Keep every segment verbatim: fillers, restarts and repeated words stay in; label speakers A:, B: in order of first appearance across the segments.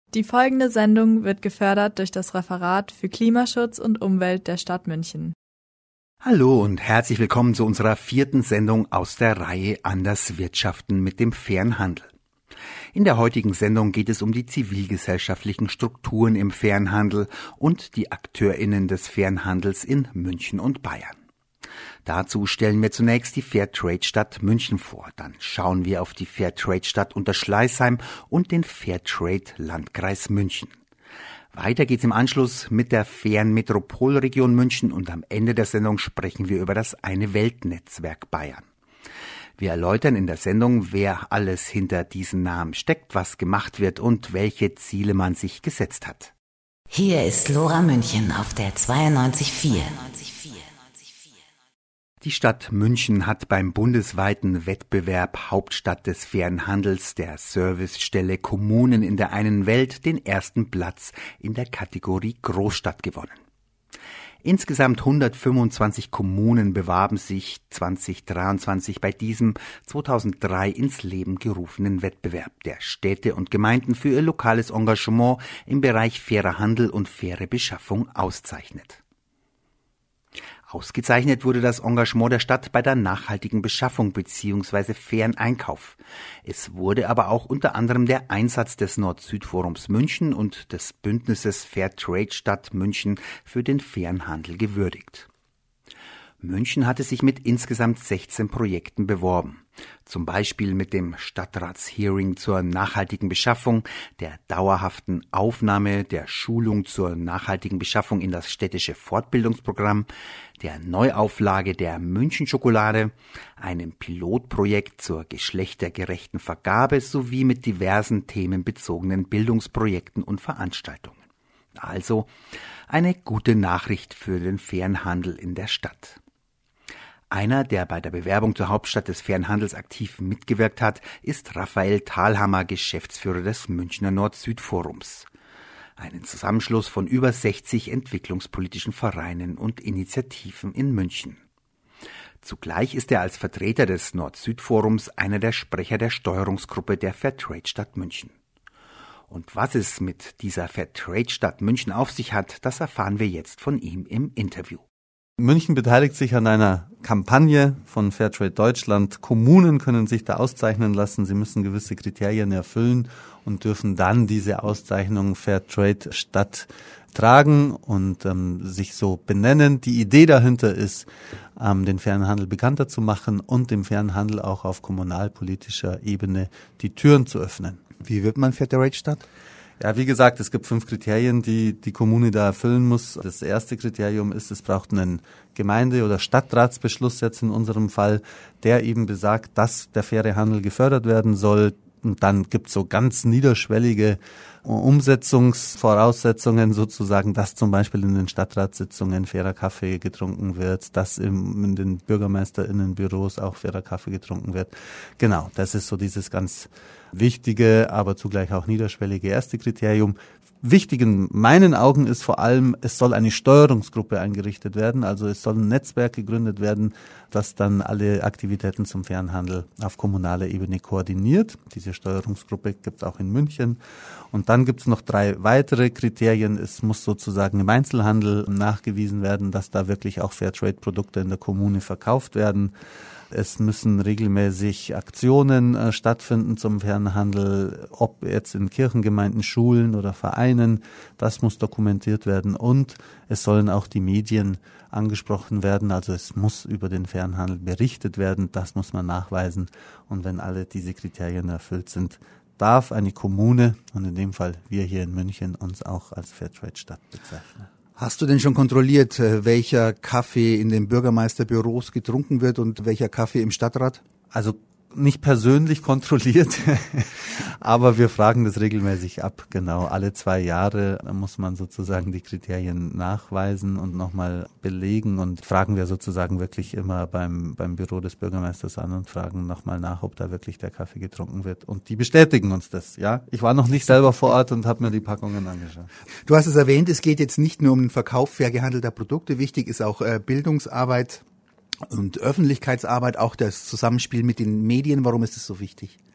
A: Die folgende Sendung wird gefördert durch das Referat für Klimaschutz und Umwelt der Stadt München.
B: Hallo und herzlich willkommen zu unserer vierten Sendung aus der Reihe Anders Wirtschaften mit dem fairen Handel. In der heutigen Sendung geht es um die zivilgesellschaftlichen Strukturen im fairen Handel und die AkteurInnen des fairen Handels in München und Bayern. Dazu stellen wir zunächst die Fairtrade-Stadt München vor. Dann schauen wir auf die Fairtrade-Stadt Unterschleißheim und den Fairtrade-Landkreis München. Weiter geht's im Anschluss mit der fairen Metropolregion München und am Ende der Sendung sprechen wir über das Eine-Welt-Netzwerk Bayern. Wir erläutern in der Sendung, wer alles hinter diesen Namen steckt, was gemacht wird und welche Ziele man sich gesetzt hat.
C: Hier ist Lora München auf der zweiundneunzig Komma vier.
B: Die Stadt München hat beim bundesweiten Wettbewerb Hauptstadt des fairen Handels der Servicestelle Kommunen in der einen Welt den ersten Platz in der Kategorie Großstadt gewonnen. Insgesamt hundertfünfundzwanzig Kommunen bewarben sich zwanzig dreiundzwanzig bei diesem zweitausenddrei ins Leben gerufenen Wettbewerb, der Städte und Gemeinden für ihr lokales Engagement im Bereich fairer Handel und faire Beschaffung auszeichnet. Ausgezeichnet wurde das Engagement der Stadt bei der nachhaltigen Beschaffung bzw. fairen Einkauf. Es wurde aber auch unter anderem der Einsatz des Nord-Süd-Forums München und des Bündnisses Fairtrade Stadt München für den fairen Handel gewürdigt. München hatte sich mit insgesamt sechzehn Projekten beworben. Zum Beispiel mit dem Stadtratshearing zur nachhaltigen Beschaffung, der dauerhaften Aufnahme der Schulung zur nachhaltigen Beschaffung in das städtische Fortbildungsprogramm, der Neuauflage der München-Schokolade, einem Pilotprojekt zur geschlechtergerechten Vergabe sowie mit diversen themenbezogenen Bildungsprojekten und Veranstaltungen. Also eine gute Nachricht für den fairen Handel in der Stadt. Einer, der bei der Bewerbung zur Hauptstadt des fairen Handels aktiv mitgewirkt hat, ist Raphael Thalhammer, Geschäftsführer des Münchner Nord-Süd-Forums. Einen Zusammenschluss von über sechzig entwicklungspolitischen Vereinen und Initiativen in München. Zugleich ist er als Vertreter des Nord-Süd-Forums einer der Sprecher der Steuerungsgruppe der Fairtrade Stadt München. Und was es mit dieser Fairtrade Stadt München auf sich hat, das erfahren wir jetzt von ihm im Interview.
D: München beteiligt sich an einer Kampagne von Fairtrade Deutschland. Kommunen können sich da auszeichnen lassen. Sie müssen gewisse Kriterien erfüllen und dürfen dann diese Auszeichnung Fairtrade Stadt tragen und ähm, sich so benennen. Die Idee dahinter ist, ähm, den fairen Handel bekannter zu machen und dem fairen Handel auch auf kommunalpolitischer Ebene die Türen zu öffnen.
B: Wie wird man Fairtrade Stadt?
D: Ja, wie gesagt, es gibt fünf Kriterien, die die Kommune da erfüllen muss. Das erste Kriterium ist, es braucht einen Gemeinde- oder Stadtratsbeschluss jetzt in unserem Fall, der eben besagt, dass der faire Handel gefördert werden soll. Und dann gibt's so ganz niederschwellige Umsetzungsvoraussetzungen sozusagen, dass zum Beispiel in den Stadtratssitzungen fairer Kaffee getrunken wird, dass im, in den BürgermeisterInnenbüros auch fairer Kaffee getrunken wird. Genau, das ist so dieses ganz wichtige, aber zugleich auch niederschwellige erste Kriterium. Wichtig in meinen Augen ist vor allem, es soll eine Steuerungsgruppe eingerichtet werden, also es soll ein Netzwerk gegründet werden, das dann alle Aktivitäten zum fairen Handel auf kommunaler Ebene koordiniert. Diese Steuerungsgruppe gibt es auch in München. Und dann gibt es noch drei weitere Kriterien. Es muss sozusagen im Einzelhandel nachgewiesen werden, dass da wirklich auch Fairtrade-Produkte in der Kommune verkauft werden. Es müssen regelmäßig Aktionen äh, stattfinden zum fairen Handel, ob jetzt in Kirchengemeinden, Schulen oder Vereinen. Das muss dokumentiert werden und es sollen auch die Medien angesprochen werden. Also es muss über den fairen Handel berichtet werden. Das muss man nachweisen. Und wenn alle diese Kriterien erfüllt sind, darf eine Kommune, und in dem Fall wir hier in München, uns auch als Fairtrade-Stadt bezeichnen.
B: Hast du denn schon kontrolliert, welcher Kaffee in den Bürgermeisterbüros getrunken wird und welcher Kaffee im Stadtrat?
D: Also nicht persönlich kontrolliert, aber wir fragen das regelmäßig ab. Genau, alle zwei Jahre muss man sozusagen die Kriterien nachweisen und nochmal belegen und fragen wir sozusagen wirklich immer beim beim Büro des Bürgermeisters an und fragen nochmal nach, ob da wirklich der Kaffee getrunken wird. Und die bestätigen uns das, ja. Ich war noch nicht selber vor Ort und habe mir die Packungen angeschaut.
B: Du hast es erwähnt, es geht jetzt nicht nur um den Verkauf fair gehandelter Produkte. Wichtig ist auch äh, Bildungsarbeit und Öffentlichkeitsarbeit, auch das Zusammenspiel mit den Medien. Warum ist das so wichtig?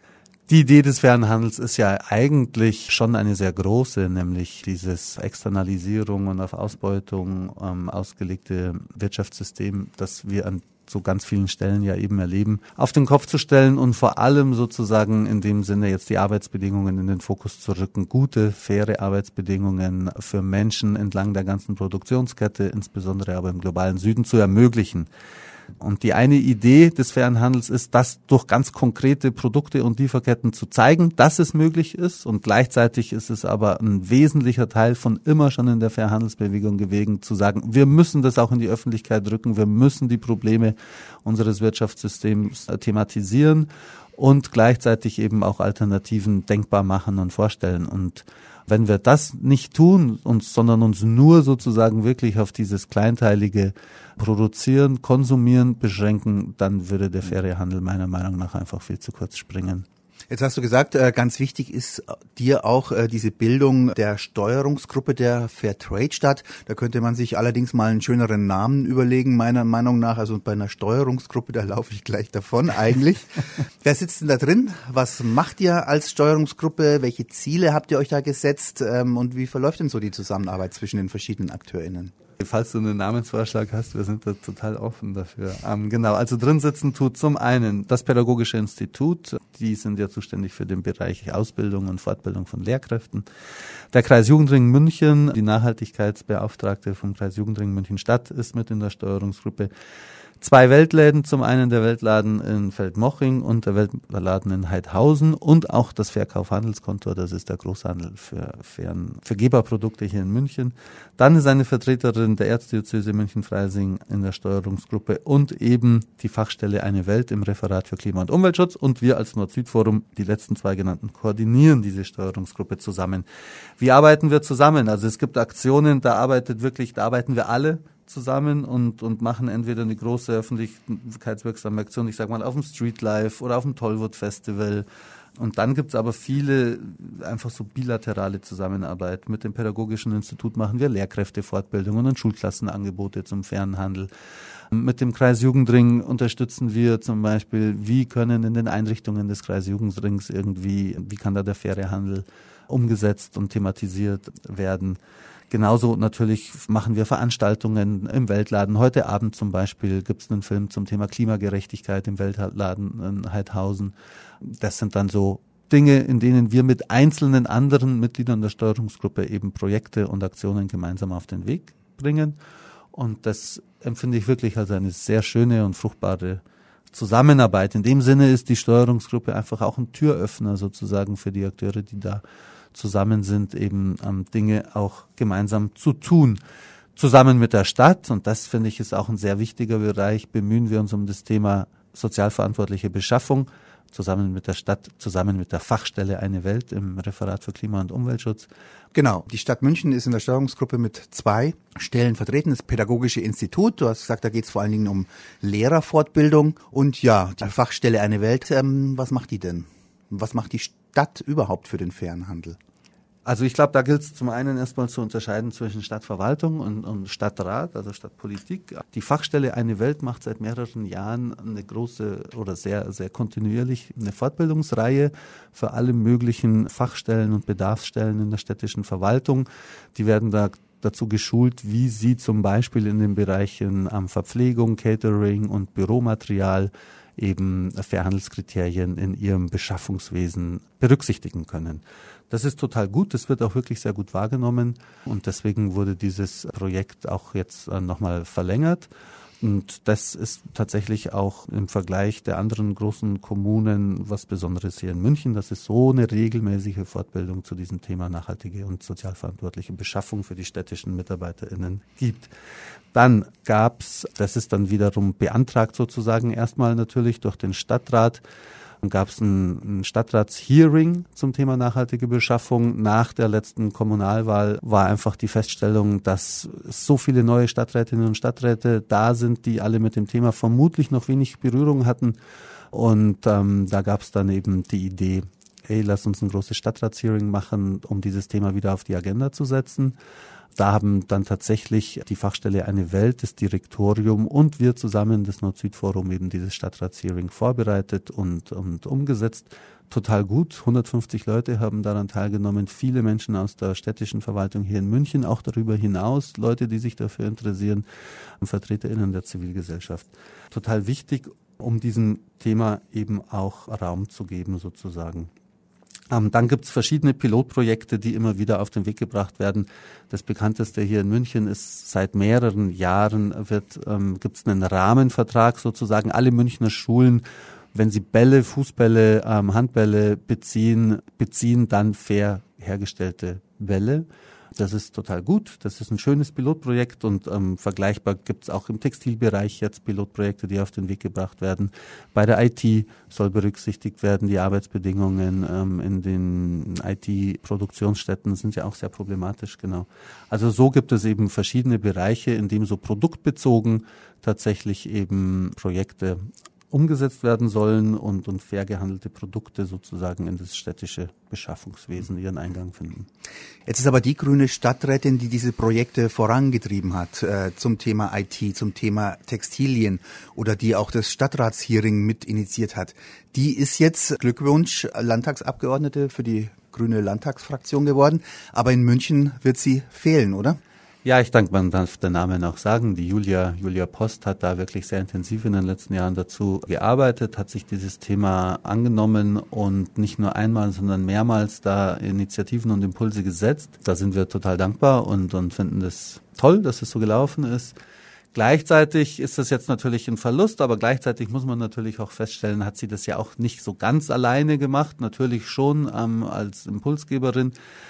D: Die Idee des fairen Handels ist ja eigentlich schon eine sehr große, nämlich dieses Externalisierung und auf Ausbeutung ähm, ausgelegte Wirtschaftssystem, das wir an so ganz vielen Stellen ja eben erleben, auf den Kopf zu stellen und vor allem sozusagen in dem Sinne jetzt die Arbeitsbedingungen in den Fokus zu rücken. Gute, faire Arbeitsbedingungen für Menschen entlang der ganzen Produktionskette, insbesondere aber im globalen Süden, zu ermöglichen. Und die eine Idee des fairen Handels ist, das durch ganz konkrete Produkte und Lieferketten zu zeigen, dass es möglich ist. Und gleichzeitig ist es aber ein wesentlicher Teil von immer schon in der Fairhandelsbewegung gewesen, zu sagen, wir müssen das auch in die Öffentlichkeit rücken, wir müssen die Probleme unseres Wirtschaftssystems thematisieren und gleichzeitig eben auch Alternativen denkbar machen und vorstellen. Und wenn wir das nicht tun, uns, sondern uns nur sozusagen wirklich auf dieses kleinteilige Produzieren, Konsumieren beschränken, dann würde der faire Handel meiner Meinung nach einfach viel zu kurz springen.
B: Jetzt hast du gesagt, ganz wichtig ist dir auch diese Bildung der Steuerungsgruppe der Fairtrade statt. Da könnte man sich allerdings mal einen schöneren Namen überlegen, meiner Meinung nach. Also bei einer Steuerungsgruppe, da laufe ich gleich davon eigentlich. Wer sitzt denn da drin? Was macht ihr als Steuerungsgruppe? Welche Ziele habt ihr euch da gesetzt? Und wie verläuft denn so die Zusammenarbeit zwischen den verschiedenen AkteurInnen?
D: Falls du einen Namensvorschlag hast, wir sind da total offen dafür. Ähm, genau, also drin sitzen tut zum einen das Pädagogische Institut, die sind ja zuständig für den Bereich Ausbildung und Fortbildung von Lehrkräften. Der Kreis Jugendring München, die Nachhaltigkeitsbeauftragte vom Kreis Jugendring München Stadt ist mit in der Steuerungsgruppe. Zwei Weltläden, zum einen der Weltladen in Feldmoching und der Weltladen in Heidhausen und auch das Verkauf-Handelskontor, das ist der Großhandel für Fern, für Geberprodukte hier in München. Dann ist eine Vertreterin der Erzdiözese München-Freising in der Steuerungsgruppe und eben die Fachstelle Eine Welt im Referat für Klima- und Umweltschutz und wir als Nord-Süd-Forum, die letzten zwei genannten, koordinieren diese Steuerungsgruppe zusammen. Wie arbeiten wir zusammen? Also es gibt Aktionen, da arbeitet wirklich, da arbeiten wir alle zusammen und und machen entweder eine große öffentlichkeitswirksame Aktion, ich sag mal auf dem Streetlife oder auf dem Tollwood Festival. Und dann gibt's aber viele einfach so bilaterale Zusammenarbeit. Mit dem Pädagogischen Institut machen wir Lehrkräftefortbildungen und Schulklassenangebote zum fairen Handel. Mit dem Kreis Jugendring unterstützen wir zum Beispiel, wie können in den Einrichtungen des Kreis Jugendrings irgendwie, wie kann da der faire Handel umgesetzt und thematisiert werden. Genauso natürlich machen wir Veranstaltungen im Weltladen. Heute Abend zum Beispiel gibt es einen Film zum Thema Klimagerechtigkeit im Weltladen in Heidhausen. Das sind dann so Dinge, in denen wir mit einzelnen anderen Mitgliedern der Steuerungsgruppe eben Projekte und Aktionen gemeinsam auf den Weg bringen. Und das empfinde ich wirklich als eine sehr schöne und fruchtbare Zusammenarbeit. In dem Sinne ist die Steuerungsgruppe einfach auch ein Türöffner sozusagen für die Akteure, die da zusammen sind, eben ähm, Dinge auch gemeinsam zu tun. Zusammen mit der Stadt, und das finde ich ist auch ein sehr wichtiger Bereich, bemühen wir uns um das Thema sozialverantwortliche Beschaffung, zusammen mit der Stadt, zusammen mit der Fachstelle Eine Welt im Referat für Klima- und Umweltschutz.
B: Genau, die Stadt München ist in der Steuerungsgruppe mit zwei Stellen vertreten, das Pädagogische Institut, du hast gesagt, da geht es vor allen Dingen um Lehrerfortbildung und ja, die Fachstelle Eine Welt, ähm, was macht die denn? Was macht die Stadt überhaupt für den fairen Handel?
D: Also ich glaube, da gilt es zum einen erstmal zu unterscheiden zwischen Stadtverwaltung und, und Stadtrat, also Stadtpolitik. Die Fachstelle Eine Welt macht seit mehreren Jahren eine große oder sehr, sehr kontinuierlich eine Fortbildungsreihe für alle möglichen Fachstellen und Bedarfsstellen in der städtischen Verwaltung. Die werden da dazu geschult, wie sie zum Beispiel in den Bereichen ähm, Verpflegung, Catering und Büromaterial eben Fairhandelskriterien in ihrem Beschaffungswesen berücksichtigen können. Das ist total gut, das wird auch wirklich sehr gut wahrgenommen und deswegen wurde dieses Projekt auch jetzt nochmal verlängert. Und das ist tatsächlich auch im Vergleich der anderen großen Kommunen was Besonderes hier in München, dass es so eine regelmäßige Fortbildung zu diesem Thema nachhaltige und sozialverantwortliche Beschaffung für die städtischen MitarbeiterInnen gibt. Dann gab's, das ist dann wiederum beantragt sozusagen erstmal natürlich durch den Stadtrat, gab es ein, ein Stadtratshearing zum Thema nachhaltige Beschaffung. Nach der letzten Kommunalwahl war einfach die Feststellung, dass so viele neue Stadträtinnen und Stadträte da sind, die alle mit dem Thema vermutlich noch wenig Berührung hatten. Und ähm, da gab es dann eben die Idee, hey, lass uns ein großes Stadtratshearing machen, um dieses Thema wieder auf die Agenda zu setzen. Da haben dann tatsächlich die Fachstelle Eine Welt, das Direktorium und wir zusammen, das Nord-Süd-Forum, eben dieses Stadtratshearing vorbereitet und, und umgesetzt. Total gut. hundertfünfzig Leute haben daran teilgenommen. Viele Menschen aus der städtischen Verwaltung hier in München, auch darüber hinaus, Leute, die sich dafür interessieren, und VertreterInnen der Zivilgesellschaft. Total wichtig, um diesem Thema eben auch Raum zu geben, sozusagen. Ähm, dann gibt es verschiedene Pilotprojekte, die immer wieder auf den Weg gebracht werden. Das bekannteste hier in München ist, seit mehreren Jahren wird ähm, gibt es einen Rahmenvertrag sozusagen. Alle Münchner Schulen, wenn sie Bälle, Fußbälle, ähm, Handbälle beziehen, beziehen dann fair hergestellte Bälle. Das ist total gut. Das ist ein schönes Pilotprojekt und ähm, vergleichbar gibt es auch im Textilbereich jetzt Pilotprojekte, die auf den Weg gebracht werden. Bei der I T soll berücksichtigt werden, die Arbeitsbedingungen ähm, in den I T-Produktionsstätten sind ja auch sehr problematisch, genau. Also so gibt es eben verschiedene Bereiche, in denen so produktbezogen tatsächlich eben Projekte umgesetzt werden sollen und, und fair gehandelte Produkte sozusagen in das städtische Beschaffungswesen ihren Eingang finden.
B: Jetzt ist aber die grüne Stadträtin, die diese Projekte vorangetrieben hat, äh, zum Thema I T, zum Thema Textilien oder die auch das Stadtratshearing mit initiiert hat. Die ist jetzt, Glückwunsch, Landtagsabgeordnete für die grüne Landtagsfraktion geworden, aber in München wird sie fehlen, oder?
D: Ja, ich denke, man darf den Namen auch sagen. Die Julia, Julia Post hat da wirklich sehr intensiv in den letzten Jahren dazu gearbeitet, hat sich dieses Thema angenommen und nicht nur einmal, sondern mehrmals da Initiativen und Impulse gesetzt. Da sind wir total dankbar und, und finden das toll, dass es so gelaufen ist. Gleichzeitig ist das jetzt natürlich ein Verlust, aber gleichzeitig muss man natürlich auch feststellen, hat sie das ja auch nicht so ganz alleine gemacht, natürlich schon ähm, als Impulsgeberin.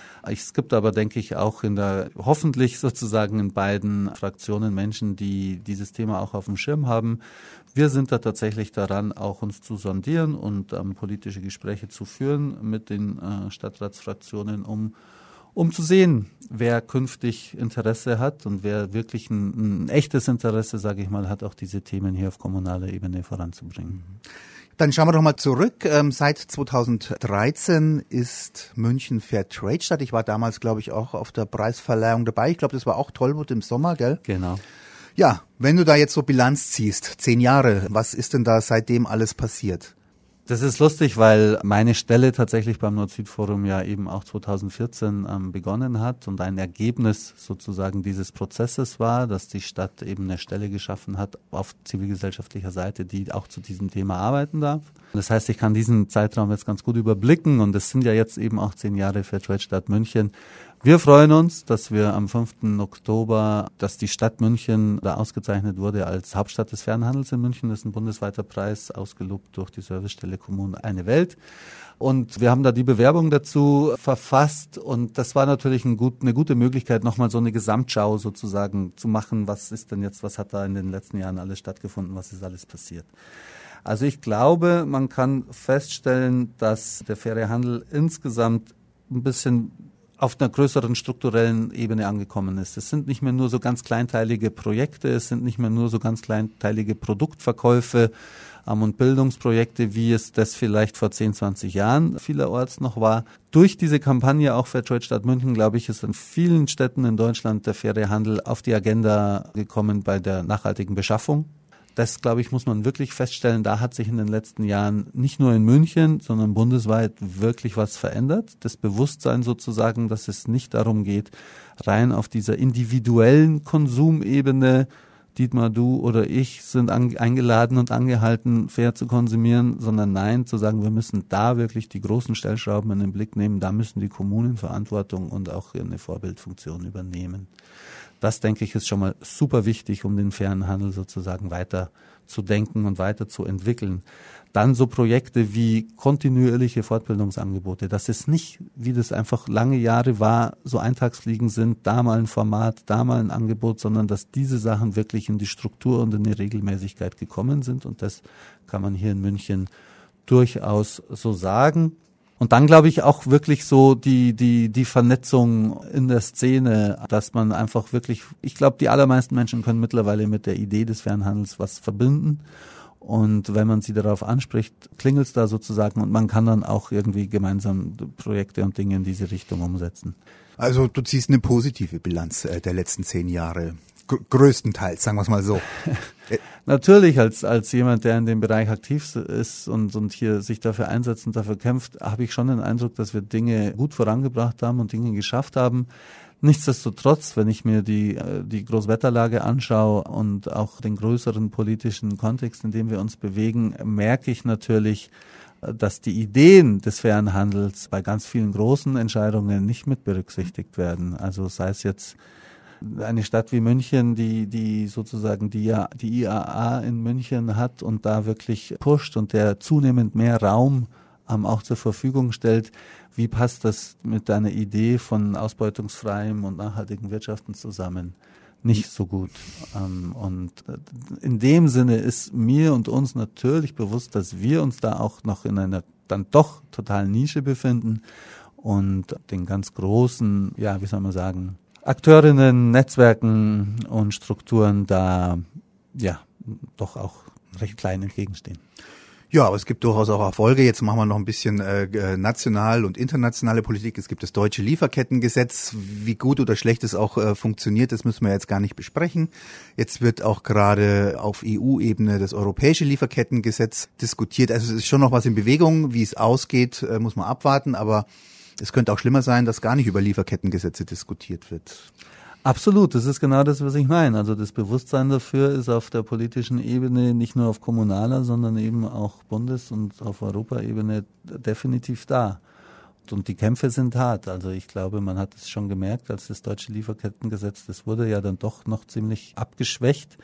D: Es gibt aber, denke ich, auch in der, hoffentlich sozusagen in beiden Fraktionen Menschen, die dieses Thema auch auf dem Schirm haben. Wir sind da tatsächlich daran, auch uns zu sondieren und ähm, politische Gespräche zu führen mit den äh, Stadtratsfraktionen, um um zu sehen, wer künftig Interesse hat und wer wirklich ein, ein echtes Interesse, sage ich mal, hat, auch diese Themen hier auf kommunaler Ebene voranzubringen.
B: Dann schauen wir doch mal zurück. Ähm, seit zweitausenddreizehn ist München Fair Trade Stadt. Ich war damals, glaube ich, auch auf der Preisverleihung dabei. Ich glaube, das war auch Tollwood im Sommer, gell?
D: Genau.
B: Ja, wenn du da jetzt so Bilanz ziehst, zehn Jahre, was ist denn da seitdem alles passiert?
D: Das ist lustig, weil meine Stelle tatsächlich beim Nord-Süd-Forum ja eben auch zweitausendvierzehn ähm, begonnen hat und ein Ergebnis sozusagen dieses Prozesses war, dass die Stadt eben eine Stelle geschaffen hat auf zivilgesellschaftlicher Seite, die auch zu diesem Thema arbeiten darf. Das heißt, ich kann diesen Zeitraum jetzt ganz gut überblicken und es sind ja jetzt eben auch zehn Jahre Fair Trade Stadt München. Wir freuen uns, dass wir am fünften Oktober, dass die Stadt München da ausgezeichnet wurde als Hauptstadt des Fernhandels in München. Das ist ein bundesweiter Preis, ausgelobt durch die Servicestelle Kommune Eine Welt. Und wir haben da die Bewerbung dazu verfasst und das war natürlich ein gut, eine gute Möglichkeit, nochmal so eine Gesamtschau sozusagen zu machen. Was ist denn jetzt, was hat da in den letzten Jahren alles stattgefunden, was ist alles passiert? Also ich glaube, man kann feststellen, dass der faire Handel insgesamt ein bisschen auf einer größeren strukturellen Ebene angekommen ist. Es sind nicht mehr nur so ganz kleinteilige Projekte, es sind nicht mehr nur so ganz kleinteilige Produktverkäufe ähm, und Bildungsprojekte, wie es das vielleicht vor zehn, zwanzig Jahren vielerorts noch war. Durch diese Kampagne auch Fair Trade Stadt München, glaube ich, ist in vielen Städten in Deutschland der faire Handel auf die Agenda gekommen bei der nachhaltigen Beschaffung. Das, glaube ich, muss man wirklich feststellen, da hat sich in den letzten Jahren nicht nur in München, sondern bundesweit wirklich was verändert. Das Bewusstsein sozusagen, dass es nicht darum geht, rein auf dieser individuellen Konsumebene, Dietmar, du oder ich sind an, eingeladen und angehalten, fair zu konsumieren, sondern nein, zu sagen, wir müssen da wirklich die großen Stellschrauben in den Blick nehmen, da müssen die Kommunen Verantwortung und auch eine Vorbildfunktion übernehmen. Das, denke ich, ist schon mal super wichtig, um den fairen Handel sozusagen weiter zu denken und weiter zu entwickeln. Dann so Projekte wie kontinuierliche Fortbildungsangebote. Dass es nicht, wie das einfach lange Jahre war, so Eintagsfliegen sind, da mal ein Format, da mal ein Angebot, sondern dass diese Sachen wirklich in die Struktur und in die Regelmäßigkeit gekommen sind. Und das kann man hier in München durchaus so sagen. Und dann glaube ich auch wirklich so die die die Vernetzung in der Szene, dass man einfach wirklich, ich glaube, die allermeisten Menschen können mittlerweile mit der Idee des Fernhandels was verbinden Und wenn man sie darauf anspricht, klingelt es da sozusagen und man kann dann auch irgendwie gemeinsam Projekte und Dinge in diese Richtung umsetzen.
B: Also du ziehst eine positive Bilanz äh, der letzten zehn Jahre. G- größtenteils, sagen wir es mal so.
D: Natürlich, als als jemand, der in dem Bereich aktiv ist und und hier sich dafür einsetzt und dafür kämpft, habe ich schon den Eindruck, dass wir Dinge gut vorangebracht haben und Dinge geschafft haben. Nichtsdestotrotz, wenn ich mir die die Großwetterlage anschaue und auch den größeren politischen Kontext, in dem wir uns bewegen, merke ich natürlich, dass die Ideen des fairen Handels bei ganz vielen großen Entscheidungen nicht mit berücksichtigt werden. Also sei es jetzt eine Stadt wie München, die die sozusagen die die I A A in München hat und da wirklich pusht und der zunehmend mehr Raum ähm, auch zur Verfügung stellt. Wie passt das mit deiner Idee von ausbeutungsfreiem und nachhaltigen Wirtschaften zusammen? Nicht so gut. Ähm, und in dem Sinne ist mir und uns natürlich bewusst, dass wir uns da auch noch in einer dann doch totalen Nische befinden und den ganz großen, ja, wie soll man sagen, Akteurinnen, Netzwerken und Strukturen da ja doch auch recht klein entgegenstehen.
B: Ja, aber es gibt durchaus auch Erfolge. Jetzt machen wir noch ein bisschen äh, national und internationale Politik. Es gibt das deutsche Lieferkettengesetz. Wie gut oder schlecht es auch äh, funktioniert, das müssen wir jetzt gar nicht besprechen. Jetzt wird auch gerade auf E U-Ebene das europäische Lieferkettengesetz diskutiert. Also es ist schon noch was in Bewegung. Wie es ausgeht, äh, muss man abwarten. Aber es könnte auch schlimmer sein, dass gar nicht über Lieferkettengesetze diskutiert wird.
D: Absolut, das ist genau das, was ich meine. Also das Bewusstsein dafür ist auf der politischen Ebene, nicht nur auf kommunaler, sondern eben auch Bundes- und auf Europaebene definitiv da. Und die Kämpfe sind hart. Also ich glaube, man hat es schon gemerkt, als das deutsche Lieferkettengesetz, das wurde ja dann doch noch ziemlich abgeschwächt.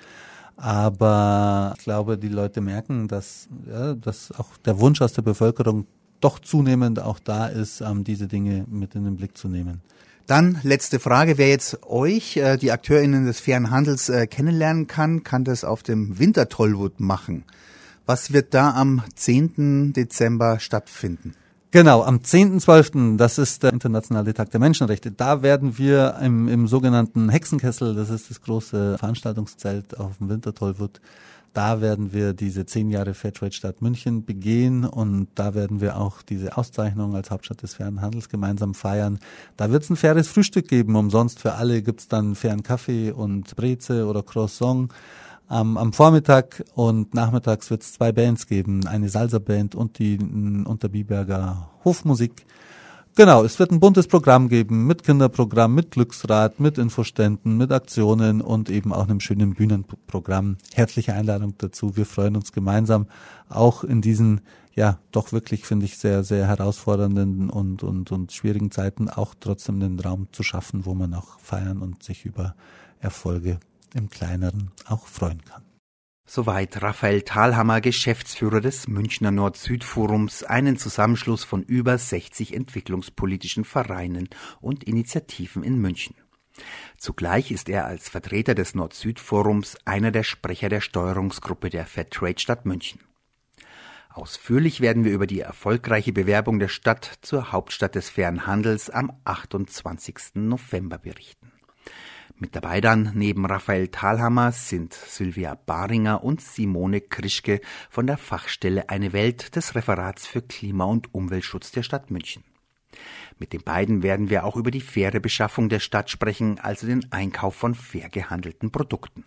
D: Aber ich glaube, die Leute merken, dass, ja, dass auch der Wunsch aus der Bevölkerung doch zunehmend auch da ist, um diese Dinge mit in den Blick zu nehmen.
B: Dann letzte Frage, wer jetzt euch, äh, die AkteurInnen des fairen Handels, äh, kennenlernen kann, kann das auf dem Wintertollwood machen. Was wird da am zehnten Dezember stattfinden?
D: Genau, am zehnten zwölften, das ist der Internationale Tag der Menschenrechte. Da werden wir im, im sogenannten Hexenkessel, das ist das große Veranstaltungszelt auf dem Wintertollwood, da werden wir diese zehn Jahre Fairtrade-Stadt München begehen und da werden wir auch diese Auszeichnung als Hauptstadt des fairen Handels gemeinsam feiern. Da wird es ein faires Frühstück geben, umsonst für alle gibt's dann fairen Kaffee und Breze oder Croissant am, am Vormittag und nachmittags wird es zwei Bands geben, eine Salsa-Band und die Unterbiberger Hofmusik. Genau, es wird ein buntes Programm geben mit Kinderprogramm, mit Glücksrad, mit Infoständen, mit Aktionen und eben auch einem schönen Bühnenprogramm. Herzliche Einladung dazu. Wir freuen uns gemeinsam auch in diesen, ja, doch wirklich, finde ich, sehr, sehr herausfordernden und, und, und schwierigen Zeiten auch trotzdem den Raum zu schaffen, wo man auch feiern und sich über Erfolge im Kleineren auch freuen kann.
B: Soweit Raphael Thalhammer, Geschäftsführer des Münchner Nord-Süd-Forums, einen Zusammenschluss von über sechzig entwicklungspolitischen Vereinen und Initiativen in München. Zugleich ist er als Vertreter des Nord-Süd-Forums einer der Sprecher der Steuerungsgruppe der Fairtrade-Stadt München. Ausführlich werden wir über die erfolgreiche Bewerbung der Stadt zur Hauptstadt des fairen Handels am achtundzwanzigsten November berichten. Mit dabei dann neben Raphael Thalhammer sind Sylvia Baringer und Simone Krischke von der Fachstelle Eine Welt des Referats für Klima- und Umweltschutz der Stadt München. Mit den beiden werden wir auch über die faire Beschaffung der Stadt sprechen, also den Einkauf von fair gehandelten Produkten.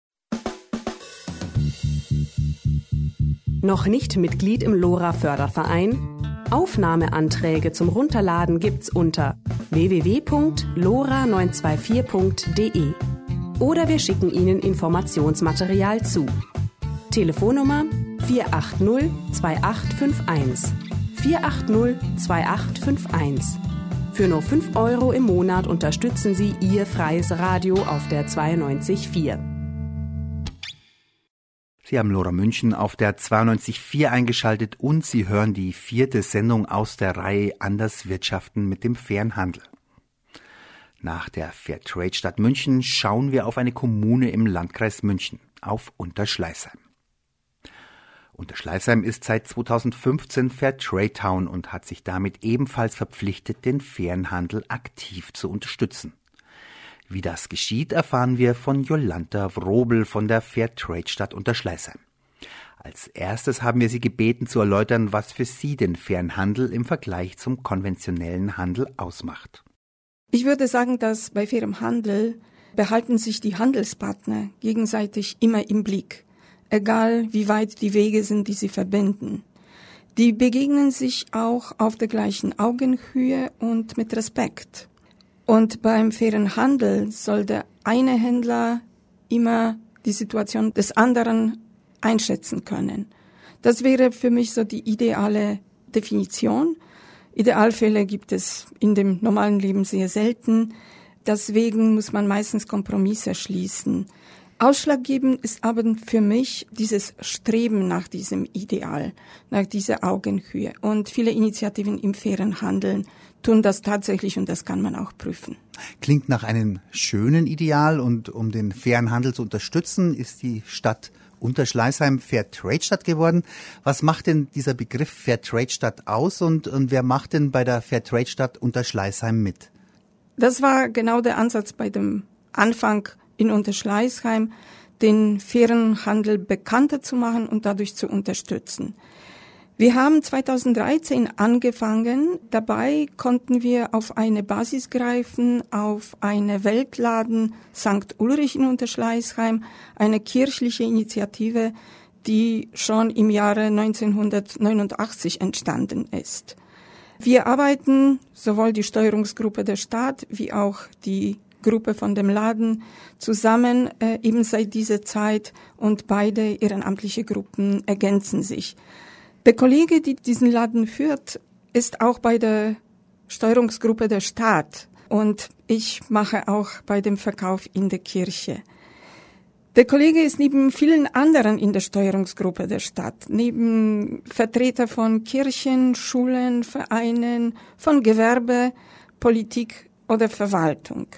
E: Noch nicht Mitglied im LoRa-Förderverein? Aufnahmeanträge zum Runterladen gibt's unter w w w punkt lora neun zwei vier punkt d e oder wir schicken Ihnen Informationsmaterial zu. Telefonnummer vier acht null zwei acht fünf eins. vier acht null zwei acht fünf eins. Für nur fünf Euro im Monat unterstützen Sie Ihr freies Radio auf der zweiundneunzig Komma vier.
B: Sie haben LoRa München auf der zweiundneunzig Komma vier eingeschaltet und Sie hören die vierte Sendung aus der Reihe Anders Wirtschaften mit dem fairen Handel. Nach der Fairtrade-Stadt München schauen wir auf eine Kommune im Landkreis München, auf Unterschleißheim. Unterschleißheim ist seit zweitausendfünfzehn Fairtrade-Town und hat sich damit ebenfalls verpflichtet, den fairen Handel aktiv zu unterstützen. Wie das geschieht, erfahren wir von Jolanta Wrobel von der Fairtrade-Stadt Unterschleißheim. Als erstes haben wir Sie gebeten zu erläutern, was für Sie den fairen Handel im Vergleich zum konventionellen Handel ausmacht.
F: Ich würde sagen, dass bei fairem Handel behalten sich die Handelspartner gegenseitig immer im Blick, egal wie weit die Wege sind, die sie verbinden. Die begegnen sich auch auf der gleichen Augenhöhe und mit Respekt. Und beim fairen Handel soll der eine Händler immer die Situation des anderen einschätzen können. Das wäre für mich so die ideale Definition. Idealfälle gibt es in dem normalen Leben sehr selten. Deswegen muss man meistens Kompromisse schließen. Ausschlaggebend ist aber für mich dieses Streben nach diesem Ideal, nach dieser Augenhöhe. Und viele Initiativen im fairen Handeln tun das tatsächlich und das kann man auch prüfen.
B: Klingt nach einem schönen Ideal und um den fairen Handel zu unterstützen, ist die Stadt Unterschleißheim Fairtrade-Stadt geworden. Was macht denn dieser Begriff Fairtrade-Stadt aus und, und wer macht denn bei der Fairtrade-Stadt Unterschleißheim mit?
F: Das war genau der Ansatz bei dem Anfang in Unterschleißheim, den fairen Handel bekannter zu machen und dadurch zu unterstützen. Wir haben zweitausenddreizehn angefangen. Dabei konnten wir auf eine Basis greifen, auf eine Weltladen Sankt Ulrich in Unterschleißheim, eine kirchliche Initiative, die schon im Jahre neunzehnhundertneunundachtzig entstanden ist. Wir arbeiten, sowohl die Steuerungsgruppe der Stadt wie auch die Gruppe von dem Laden zusammen, äh, eben seit dieser Zeit, und beide ehrenamtliche Gruppen ergänzen sich. Der Kollege, der diesen Laden führt, ist auch bei der Steuerungsgruppe der Stadt und ich mache auch bei dem Verkauf in der Kirche. Der Kollege ist neben vielen anderen in der Steuerungsgruppe der Stadt, neben Vertreter von Kirchen, Schulen, Vereinen, von Gewerbe, Politik oder Verwaltung.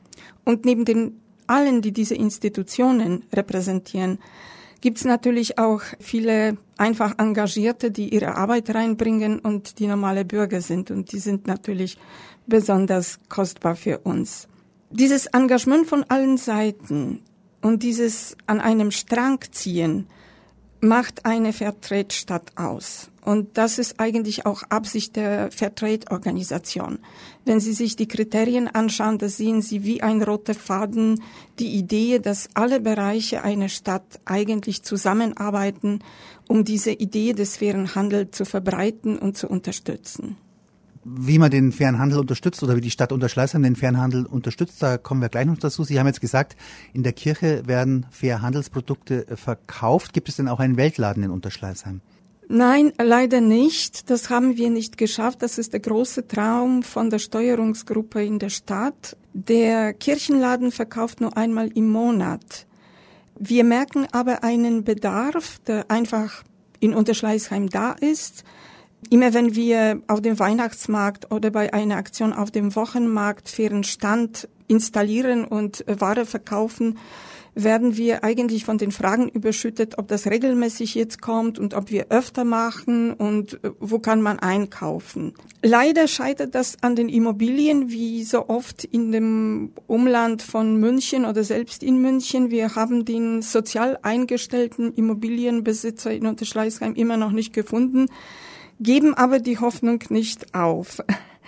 F: Und neben den allen, die diese Institutionen repräsentieren, gibt es natürlich auch viele einfach Engagierte, die ihre Arbeit reinbringen und die normale Bürger sind. Und die sind natürlich besonders kostbar für uns. Dieses Engagement von allen Seiten und dieses an einem Strang ziehen macht eine Fairtrade-Stadt aus. Und das ist eigentlich auch Absicht der Fairtrade-Organisation. Wenn Sie sich die Kriterien anschauen, da sehen Sie wie ein roter Faden die Idee, dass alle Bereiche einer Stadt eigentlich zusammenarbeiten, um diese Idee des fairen Handels zu verbreiten und zu unterstützen.
B: Wie man den fairen Handel unterstützt oder wie die Stadt Unterschleißheim den fairen Handel unterstützt, da kommen wir gleich noch dazu. Sie haben jetzt gesagt, in der Kirche werden faire Handelsprodukte verkauft. Gibt es denn auch einen Weltladen in Unterschleißheim?
F: Nein, leider nicht. Das haben wir nicht geschafft. Das ist der große Traum von der Steuerungsgruppe in der Stadt. Der Kirchenladen verkauft nur einmal im Monat. Wir merken aber einen Bedarf, der einfach in Unterschleißheim da ist. Immer wenn wir auf dem Weihnachtsmarkt oder bei einer Aktion auf dem Wochenmarkt fairen Stand installieren und Ware verkaufen, werden wir eigentlich von den Fragen überschüttet, ob das regelmäßig jetzt kommt und ob wir öfter machen und wo kann man einkaufen. Leider scheitert das an den Immobilien, wie so oft in dem Umland von München oder selbst in München. Wir haben den sozial eingestellten Immobilienbesitzer in Unterschleißheim immer noch nicht gefunden, geben aber die Hoffnung nicht auf.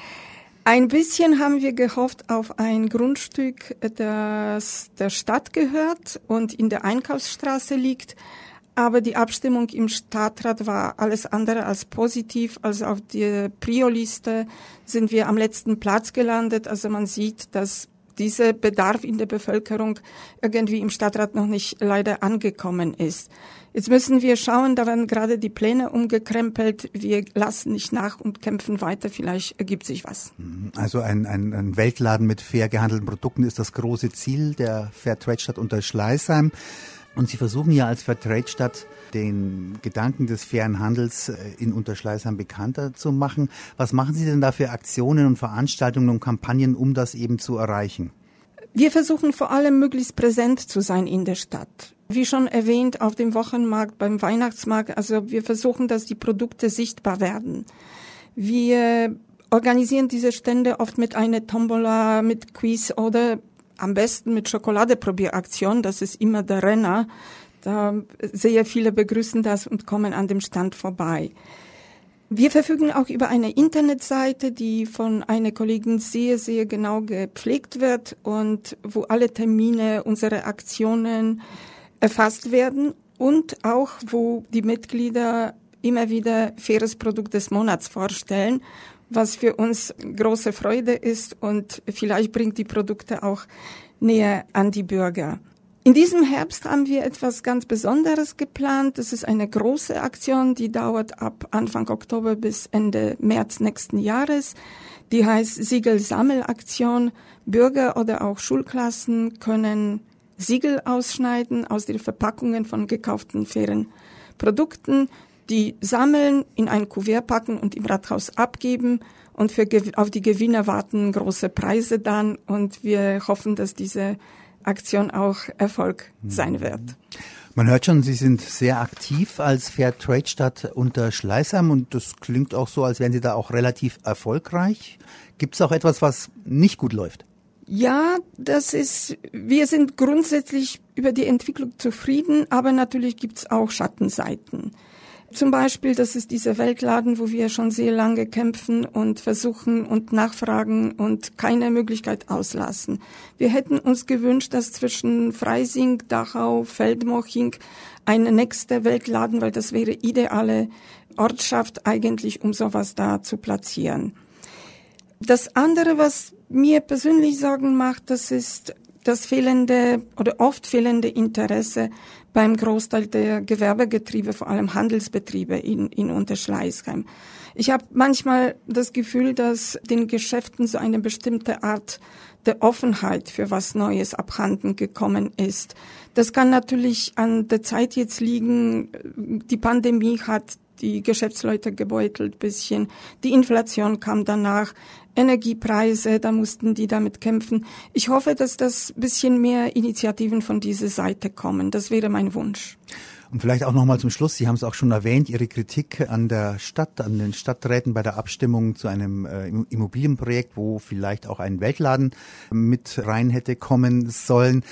F: Ein bisschen haben wir gehofft auf ein Grundstück, das der Stadt gehört und in der Einkaufsstraße liegt, aber die Abstimmung im Stadtrat war alles andere als positiv. Also auf der Prio-Liste sind wir am letzten Platz gelandet. Also man sieht, dass dieser Bedarf in der Bevölkerung irgendwie im Stadtrat noch nicht leider angekommen ist. Jetzt müssen wir schauen, da werden gerade die Pläne umgekrempelt. Wir lassen nicht nach und kämpfen weiter. Vielleicht ergibt sich was.
B: Also ein, ein, ein Weltladen mit fair gehandelten Produkten ist das große Ziel der Fairtrade-Stadt Unterschleißheim. Und Sie versuchen ja als Fairtrade-Stadt den Gedanken des fairen Handels in Unterschleißheim bekannter zu machen. Was machen Sie denn da für Aktionen und Veranstaltungen und Kampagnen, um das eben zu erreichen?
F: Wir versuchen vor allem möglichst präsent zu sein in der Stadt. Wie schon erwähnt, auf dem Wochenmarkt, beim Weihnachtsmarkt. Also wir versuchen, dass die Produkte sichtbar werden. Wir organisieren diese Stände oft mit einer Tombola, mit Quiz oder am besten mit Schokoladeprobieraktion. Das ist immer der Renner. Da sehr viele begrüßen das und kommen an dem Stand vorbei. Wir verfügen auch über eine Internetseite, die von einer Kollegin sehr, sehr genau gepflegt wird und wo alle Termine, unsere Aktionen erfasst werden und auch wo die Mitglieder immer wieder faires Produkt des Monats vorstellen, was für uns große Freude ist und vielleicht bringt die Produkte auch näher an die Bürger. In diesem Herbst haben wir etwas ganz Besonderes geplant. Das ist eine große Aktion, die dauert ab Anfang Oktober bis Ende März nächsten Jahres. Die heißt Siegel-Sammelaktion. Bürger oder auch Schulklassen können Siegel ausschneiden aus den Verpackungen von gekauften fairen Produkten, die sammeln, in ein Kuvert packen und im Rathaus abgeben. Und für, auf die Gewinner warten große Preise dann. Und wir hoffen, dass diese Aktion auch Erfolg sein wird.
B: Man hört schon, Sie sind sehr aktiv als Fairtrade-Stadt Unterschleißheim und das klingt auch so, als wären Sie da auch relativ erfolgreich. Gibt es auch etwas, was nicht gut läuft?
F: Ja, das ist, wir sind grundsätzlich über die Entwicklung zufrieden, aber natürlich gibt es auch Schattenseiten. Zum Beispiel, das ist dieser Weltladen, wo wir schon sehr lange kämpfen und versuchen und nachfragen und keine Möglichkeit auslassen. Wir hätten uns gewünscht, dass zwischen Freising, Dachau, Feldmoching ein nächster Weltladen, weil das wäre ideale Ortschaft eigentlich, um sowas da zu platzieren. Das andere, was mir persönlich Sorgen macht, das ist das fehlende oder oft fehlende Interesse beim Großteil der Gewerbegetriebe, vor allem Handelsbetriebe in, in Unterschleißheim. Ich habe manchmal das Gefühl, dass den Geschäften so eine bestimmte Art der Offenheit für was Neues abhanden gekommen ist. Das kann natürlich an der Zeit jetzt liegen. Die Pandemie hat die Geschäftsleute gebeutelt bisschen. Die Inflation kam danach. Energiepreise, da mussten die damit kämpfen. Ich hoffe, dass das bisschen mehr Initiativen von dieser Seite kommen. Das wäre mein Wunsch.
B: Und vielleicht auch nochmal zum Schluss, Sie haben es auch schon erwähnt, Ihre Kritik an der Stadt, an den Stadträten bei der Abstimmung zu einem äh, Immobilienprojekt, wo vielleicht auch ein Weltladen mit rein hätte kommen sollen.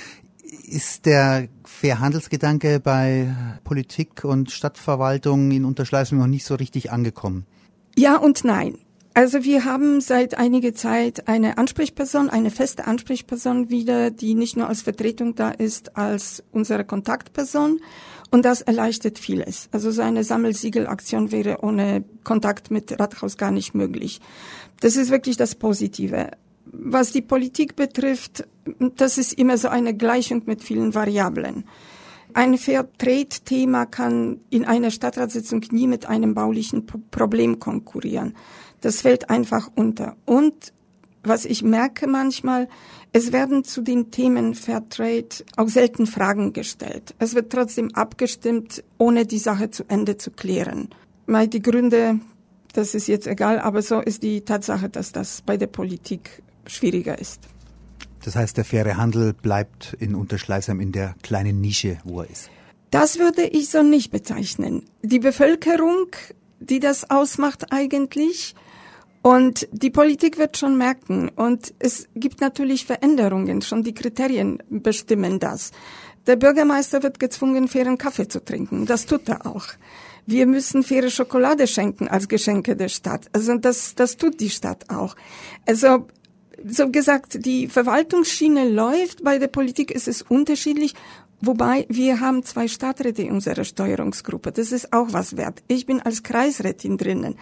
B: Ist der Fairhandelsgedanke bei Politik und Stadtverwaltung in Unterschleißheim noch nicht so richtig angekommen?
F: Ja und nein. Also wir haben seit einiger Zeit eine Ansprechperson, eine feste Ansprechperson wieder, die nicht nur als Vertretung da ist, als unsere Kontaktperson. Und das erleichtert vieles. Also so eine Sammelsiegelaktion wäre ohne Kontakt mit Rathaus gar nicht möglich. Das ist wirklich das Positive. Was die Politik betrifft, das ist immer so eine Gleichung mit vielen Variablen. Ein Fairtrade-Thema kann in einer Stadtratssitzung nie mit einem baulichen Problem konkurrieren. Das fällt einfach unter. Und was ich merke manchmal, es werden zu den Themen Fairtrade auch selten Fragen gestellt. Es wird trotzdem abgestimmt, ohne die Sache zu Ende zu klären. Weil die Gründe, das ist jetzt egal, aber so ist die Tatsache, dass das bei der Politik schwieriger ist.
B: Das heißt, der faire Handel bleibt in Unterschleißheim in der kleinen Nische, wo er ist.
F: Das würde ich so nicht bezeichnen. Die Bevölkerung, die das ausmacht eigentlich, und die Politik wird schon merken. Und es gibt natürlich Veränderungen. Schon die Kriterien bestimmen das. Der Bürgermeister wird gezwungen, fairen Kaffee zu trinken. Das tut er auch. Wir müssen faire Schokolade schenken als Geschenke der Stadt. Also das, das tut die Stadt auch. Also, so gesagt, die Verwaltungsschiene läuft. Bei der Politik ist es unterschiedlich. Wobei, wir haben zwei Stadträte in unserer Steuerungsgruppe. Das ist auch was wert. Ich bin als Kreisrätin drinnen.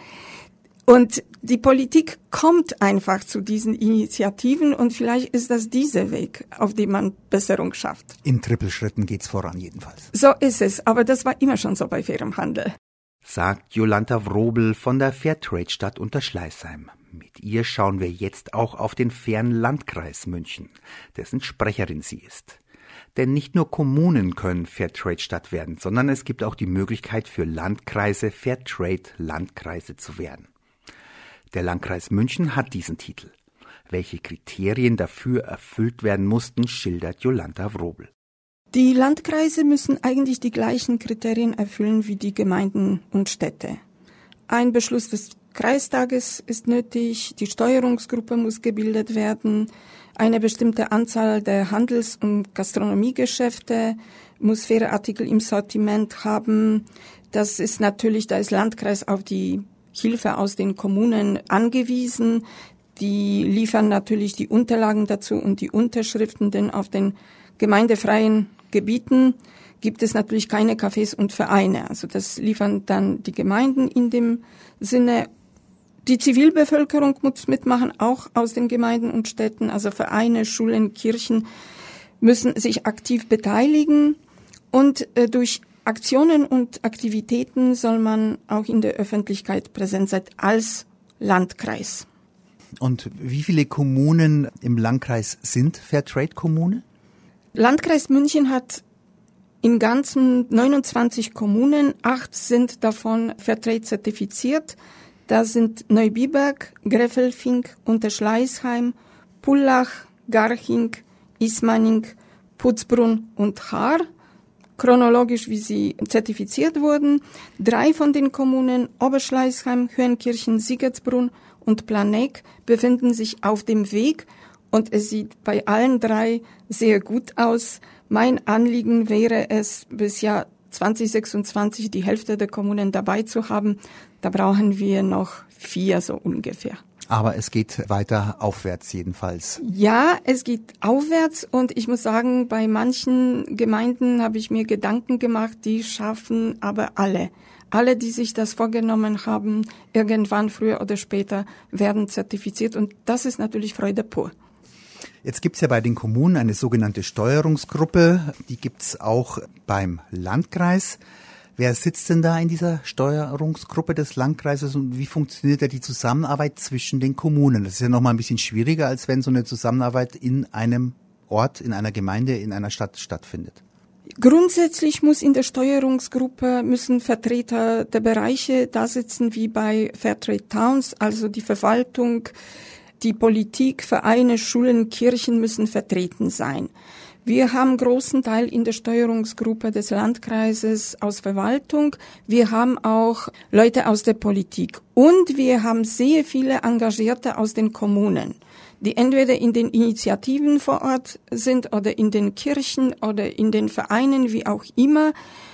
F: Und die Politik kommt einfach zu diesen Initiativen und vielleicht ist das dieser Weg, auf dem man Besserung schafft.
B: In Trippelschritten geht's voran jedenfalls.
F: So ist es, aber das war immer schon so bei fairem Handel.
B: Sagt Jolanta Wrobel von der Fairtrade-Stadt Unterschleißheim. Mit ihr schauen wir jetzt auch auf den fairen Landkreis München, dessen Sprecherin sie ist. Denn nicht nur Kommunen können Fairtrade-Stadt werden, sondern es gibt auch die Möglichkeit für Landkreise, Fairtrade-Landkreise zu werden. Der Landkreis München hat diesen Titel. Welche Kriterien dafür erfüllt werden mussten, schildert Jolanta Wrobel.
F: Die Landkreise müssen eigentlich die gleichen Kriterien erfüllen wie die Gemeinden und Städte. Ein Beschluss des Kreistages ist nötig, die Steuerungsgruppe muss gebildet werden, eine bestimmte Anzahl der Handels- und Gastronomiegeschäfte muss faire Artikel im Sortiment haben. Das ist natürlich, da ist Landkreis auf die Hilfe aus den Kommunen angewiesen. Die liefern natürlich die Unterlagen dazu und die Unterschriften, denn auf den gemeindefreien Gebieten gibt es natürlich keine Cafés und Vereine. Also das liefern dann die Gemeinden in dem Sinne. Die Zivilbevölkerung muss mitmachen, auch aus den Gemeinden und Städten. Also Vereine, Schulen, Kirchen müssen sich aktiv beteiligen. Und äh, durch Aktionen und Aktivitäten soll man auch in der Öffentlichkeit präsent sein als Landkreis.
B: Und wie viele Kommunen im Landkreis sind Fairtrade-Kommune?
F: Landkreis München hat im Ganzen neunundzwanzig Kommunen, acht sind davon Fairtrade zertifiziert. Das sind Neubiberg, Gräfelfing, Unterschleißheim, Pullach, Garching, Ismaning, Putzbrunn und Haar. Chronologisch, wie sie zertifiziert wurden. Drei von den Kommunen, Oberschleißheim, Höhenkirchen, Sigetsbrunn und Planegg, befinden sich auf dem Weg und es sieht bei allen drei sehr gut aus. Mein Anliegen wäre es, bis Jahr zwanzig sechsundzwanzig die Hälfte der Kommunen dabei zu haben. Da brauchen wir noch vier so ungefähr.
B: Aber es geht weiter aufwärts jedenfalls.
F: Ja, es geht aufwärts und ich muss sagen, bei manchen Gemeinden habe ich mir Gedanken gemacht, die schaffen aber alle. Alle, die sich das vorgenommen haben, irgendwann früher oder später werden zertifiziert und das ist natürlich Freude pur.
B: Jetzt gibt's ja bei den Kommunen eine sogenannte Steuerungsgruppe, die gibt's auch beim Landkreis. Wer sitzt denn da in dieser Steuerungsgruppe des Landkreises und wie funktioniert da die Zusammenarbeit zwischen den Kommunen? Das ist ja nochmal ein bisschen schwieriger, als wenn so eine Zusammenarbeit in einem Ort, in einer Gemeinde, in einer Stadt stattfindet.
F: Grundsätzlich muss in der Steuerungsgruppe müssen Vertreter der Bereiche da sitzen wie bei Fairtrade Towns, also die Verwaltung, die Politik, Vereine, Schulen, Kirchen müssen vertreten sein. Wir haben großen Teil in der Steuerungsgruppe des Landkreises aus Verwaltung. Wir haben auch Leute aus der Politik und wir haben sehr viele Engagierte aus den Kommunen, die entweder in den Initiativen vor Ort sind oder in den Kirchen oder in den Vereinen, wie auch immer.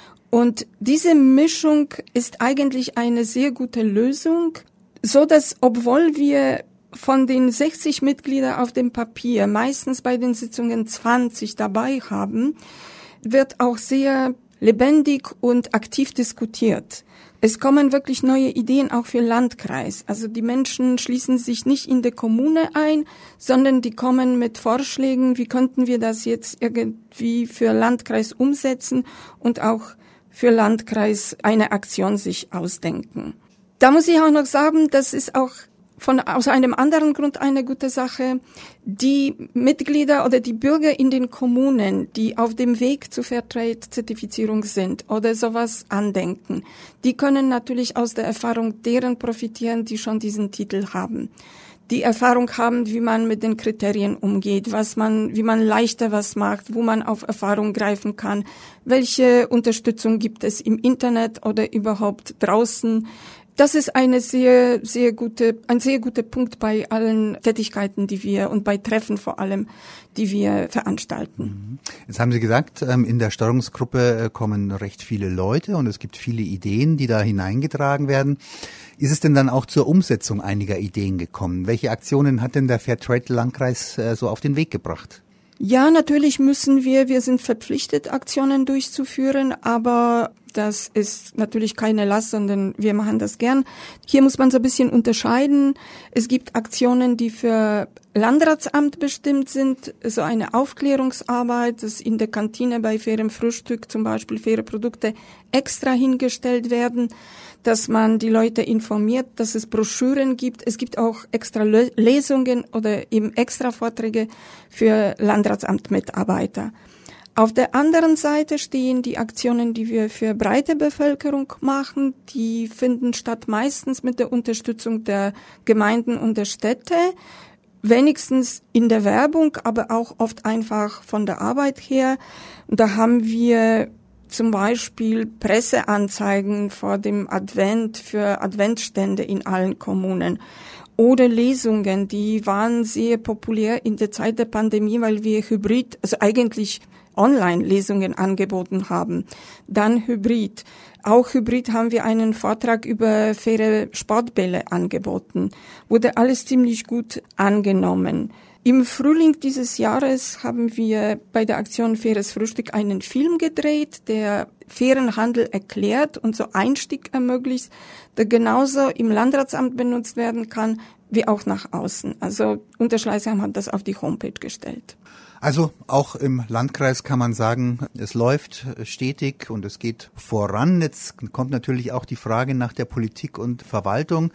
F: Und diese Mischung ist eigentlich eine sehr gute Lösung, so dass, obwohl wir von den sechzig Mitgliedern auf dem Papier meistens bei den Sitzungen zwanzig dabei haben, wird auch sehr lebendig und aktiv diskutiert. Es kommen wirklich neue Ideen auch für Landkreis. Also die Menschen schließen sich nicht in der Kommune ein, sondern die kommen mit Vorschlägen, wie könnten wir das jetzt irgendwie für Landkreis umsetzen und auch für Landkreis eine Aktion sich ausdenken. Da muss ich auch noch sagen, das ist auch von aus einem anderen Grund eine gute Sache. Die Mitglieder oder die Bürger in den Kommunen, die auf dem Weg zur Fairtrade-Zertifizierung sind oder sowas andenken, die können natürlich aus der Erfahrung deren profitieren, die schon diesen Titel haben. Die Erfahrung haben, wie man mit den Kriterien umgeht, was man, wie man leichter was macht, wo man auf Erfahrung greifen kann, welche Unterstützung gibt es im Internet oder überhaupt draußen. Das ist eine sehr, sehr gute, ein sehr guter Punkt bei allen Tätigkeiten, die wir und bei Treffen vor allem, die wir veranstalten.
B: Jetzt haben Sie gesagt, in der Steuerungsgruppe kommen recht viele Leute und es gibt viele Ideen, die da hineingetragen werden. Ist es denn dann auch zur Umsetzung einiger Ideen gekommen? Welche Aktionen hat denn der Fairtrade-Landkreis so auf den Weg gebracht?
F: Ja, natürlich müssen wir, wir sind verpflichtet, Aktionen durchzuführen, aber das ist natürlich keine Last, sondern wir machen das gern. Hier muss man so ein bisschen unterscheiden. Es gibt Aktionen, die für Landratsamt bestimmt sind, so eine Aufklärungsarbeit, dass in der Kantine bei fairem Frühstück zum Beispiel faire Produkte extra hingestellt werden, dass man die Leute informiert, dass es Broschüren gibt. Es gibt auch extra Lesungen oder eben extra Vorträge für Landratsamtmitarbeiter. Auf der anderen Seite stehen die Aktionen, die wir für breite Bevölkerung machen. Die finden statt meistens mit der Unterstützung der Gemeinden und der Städte, wenigstens in der Werbung, aber auch oft einfach von der Arbeit her. Und da haben wir zum Beispiel Presseanzeigen vor dem Advent für Adventstände in allen Kommunen oder Lesungen, die waren sehr populär in der Zeit der Pandemie, weil wir hybrid, also eigentlich Online-Lesungen angeboten haben. Dann Hybrid. Auch Hybrid haben wir einen Vortrag über faire Sportbälle angeboten. Wurde alles ziemlich gut angenommen. Im Frühling dieses Jahres haben wir bei der Aktion Faires Frühstück einen Film gedreht, der fairen Handel erklärt und so Einstieg ermöglicht, der genauso im Landratsamt benutzt werden kann, wie auch nach außen. Also Unterschleißheim hat das auf die Homepage gestellt.
B: Also auch im Landkreis kann man sagen, es läuft stetig und es geht voran. Jetzt kommt natürlich auch die Frage nach der Politik und Verwaltung.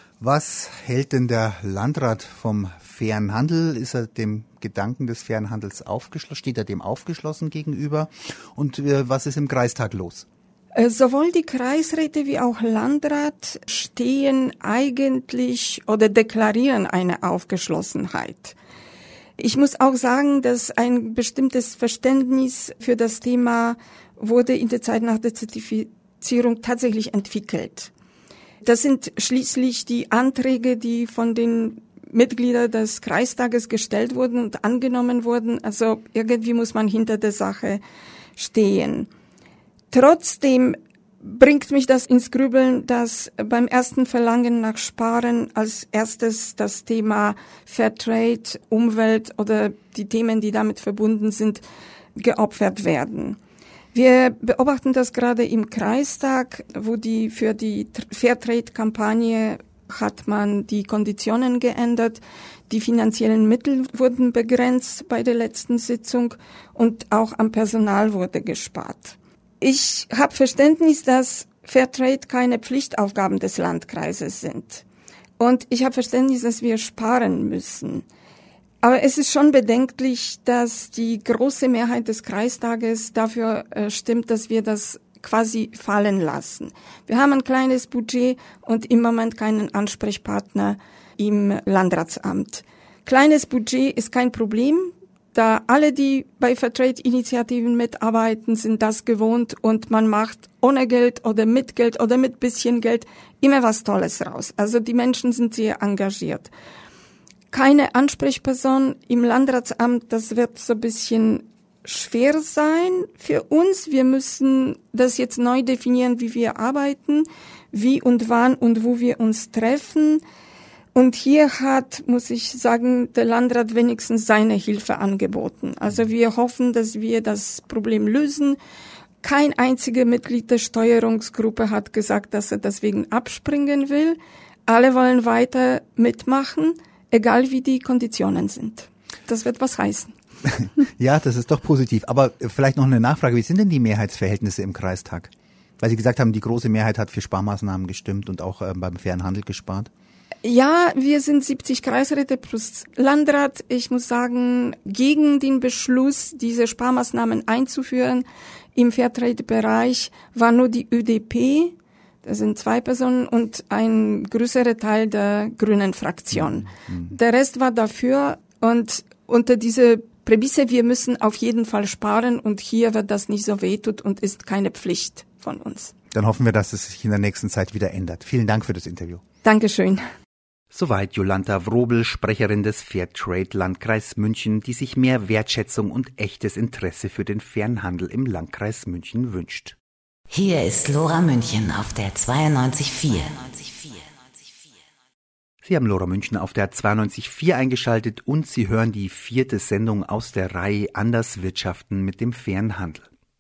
B: Was hält denn der Landrat vom fairen Handel? Ist er dem Gedanken des fairen Handels aufgeschlossen? Steht er dem aufgeschlossen gegenüber? Und was ist im Kreistag los?
F: Sowohl die Kreisräte wie auch Landrat stehen eigentlich oder deklarieren eine Aufgeschlossenheit. Ich muss auch sagen, dass ein bestimmtes Verständnis für das Thema wurde in der Zeit nach der Zertifizierung tatsächlich entwickelt. Das sind schließlich die Anträge, die von den Mitgliedern des Kreistages gestellt wurden und angenommen wurden. Also irgendwie muss man hinter der Sache stehen. Trotzdem bringt mich das ins Grübeln, dass beim ersten Verlangen nach Sparen als erstes das Thema Fairtrade, Umwelt oder die Themen, die damit verbunden sind, geopfert werden. Wir beobachten das gerade im Kreistag, wo die für die Fairtrade-Kampagne hat man die Konditionen geändert. Die finanziellen Mittel wurden begrenzt bei der letzten Sitzung und auch am Personal wurde gespart. Ich habe Verständnis, dass Fairtrade keine Pflichtaufgaben des Landkreises sind. Und ich habe Verständnis, dass wir sparen müssen. Aber es ist schon bedenklich, dass die große Mehrheit des Kreistages dafür äh, stimmt, dass wir das quasi fallen lassen. Wir haben ein kleines Budget und im Moment keinen Ansprechpartner im Landratsamt. Kleines Budget ist kein Problem, da alle, die bei Fairtrade-Initiativen mitarbeiten, sind das gewohnt und man macht ohne Geld oder mit Geld oder mit bisschen Geld immer was Tolles raus. Also die Menschen sind sehr engagiert. Keine Ansprechperson im Landratsamt, das wird so ein bisschen schwer sein für uns. Wir müssen das jetzt neu definieren, wie wir arbeiten, wie und wann und wo wir uns treffen. Und hier hat, muss ich sagen, der Landrat wenigstens seine Hilfe angeboten. Also wir hoffen, dass wir das Problem lösen. Kein einziger Mitglied der Steuerungsgruppe hat gesagt, dass er deswegen abspringen will. Alle wollen weiter mitmachen, egal wie die Konditionen sind. Das wird was heißen.
B: Ja, das ist doch positiv. Aber vielleicht noch eine Nachfrage. Wie sind denn die Mehrheitsverhältnisse im Kreistag? Weil Sie gesagt haben, die große Mehrheit hat für Sparmaßnahmen gestimmt und auch äh, beim fairen Handel gespart.
F: Ja, wir sind siebzig Kreisräte plus Landrat. Ich muss sagen, gegen den Beschluss, diese Sparmaßnahmen einzuführen im Fairtrade-Bereich, war nur die Ö D P. Das sind zwei Personen und ein größerer Teil der grünen Fraktion. Mhm. Der Rest war dafür und unter diese Prämisse, wir müssen auf jeden Fall sparen und hier wird das nicht so wehtut und ist keine Pflicht von uns.
B: Dann hoffen wir, dass es sich in der nächsten Zeit wieder ändert. Vielen Dank für das Interview.
F: Dankeschön.
B: Soweit Jolanta Wrobel, Sprecherin des Fairtrade-Landkreis München, die sich mehr Wertschätzung und echtes Interesse für den fairen Handel im Landkreis München wünscht.
C: Hier ist Lora München auf der zweiundneunzig Komma vier.
B: Sie haben Lora München auf der zweiundneunzig Komma vier eingeschaltet und Sie hören die vierte Sendung aus der Reihe Anders Wirtschaften mit dem fairen Handel.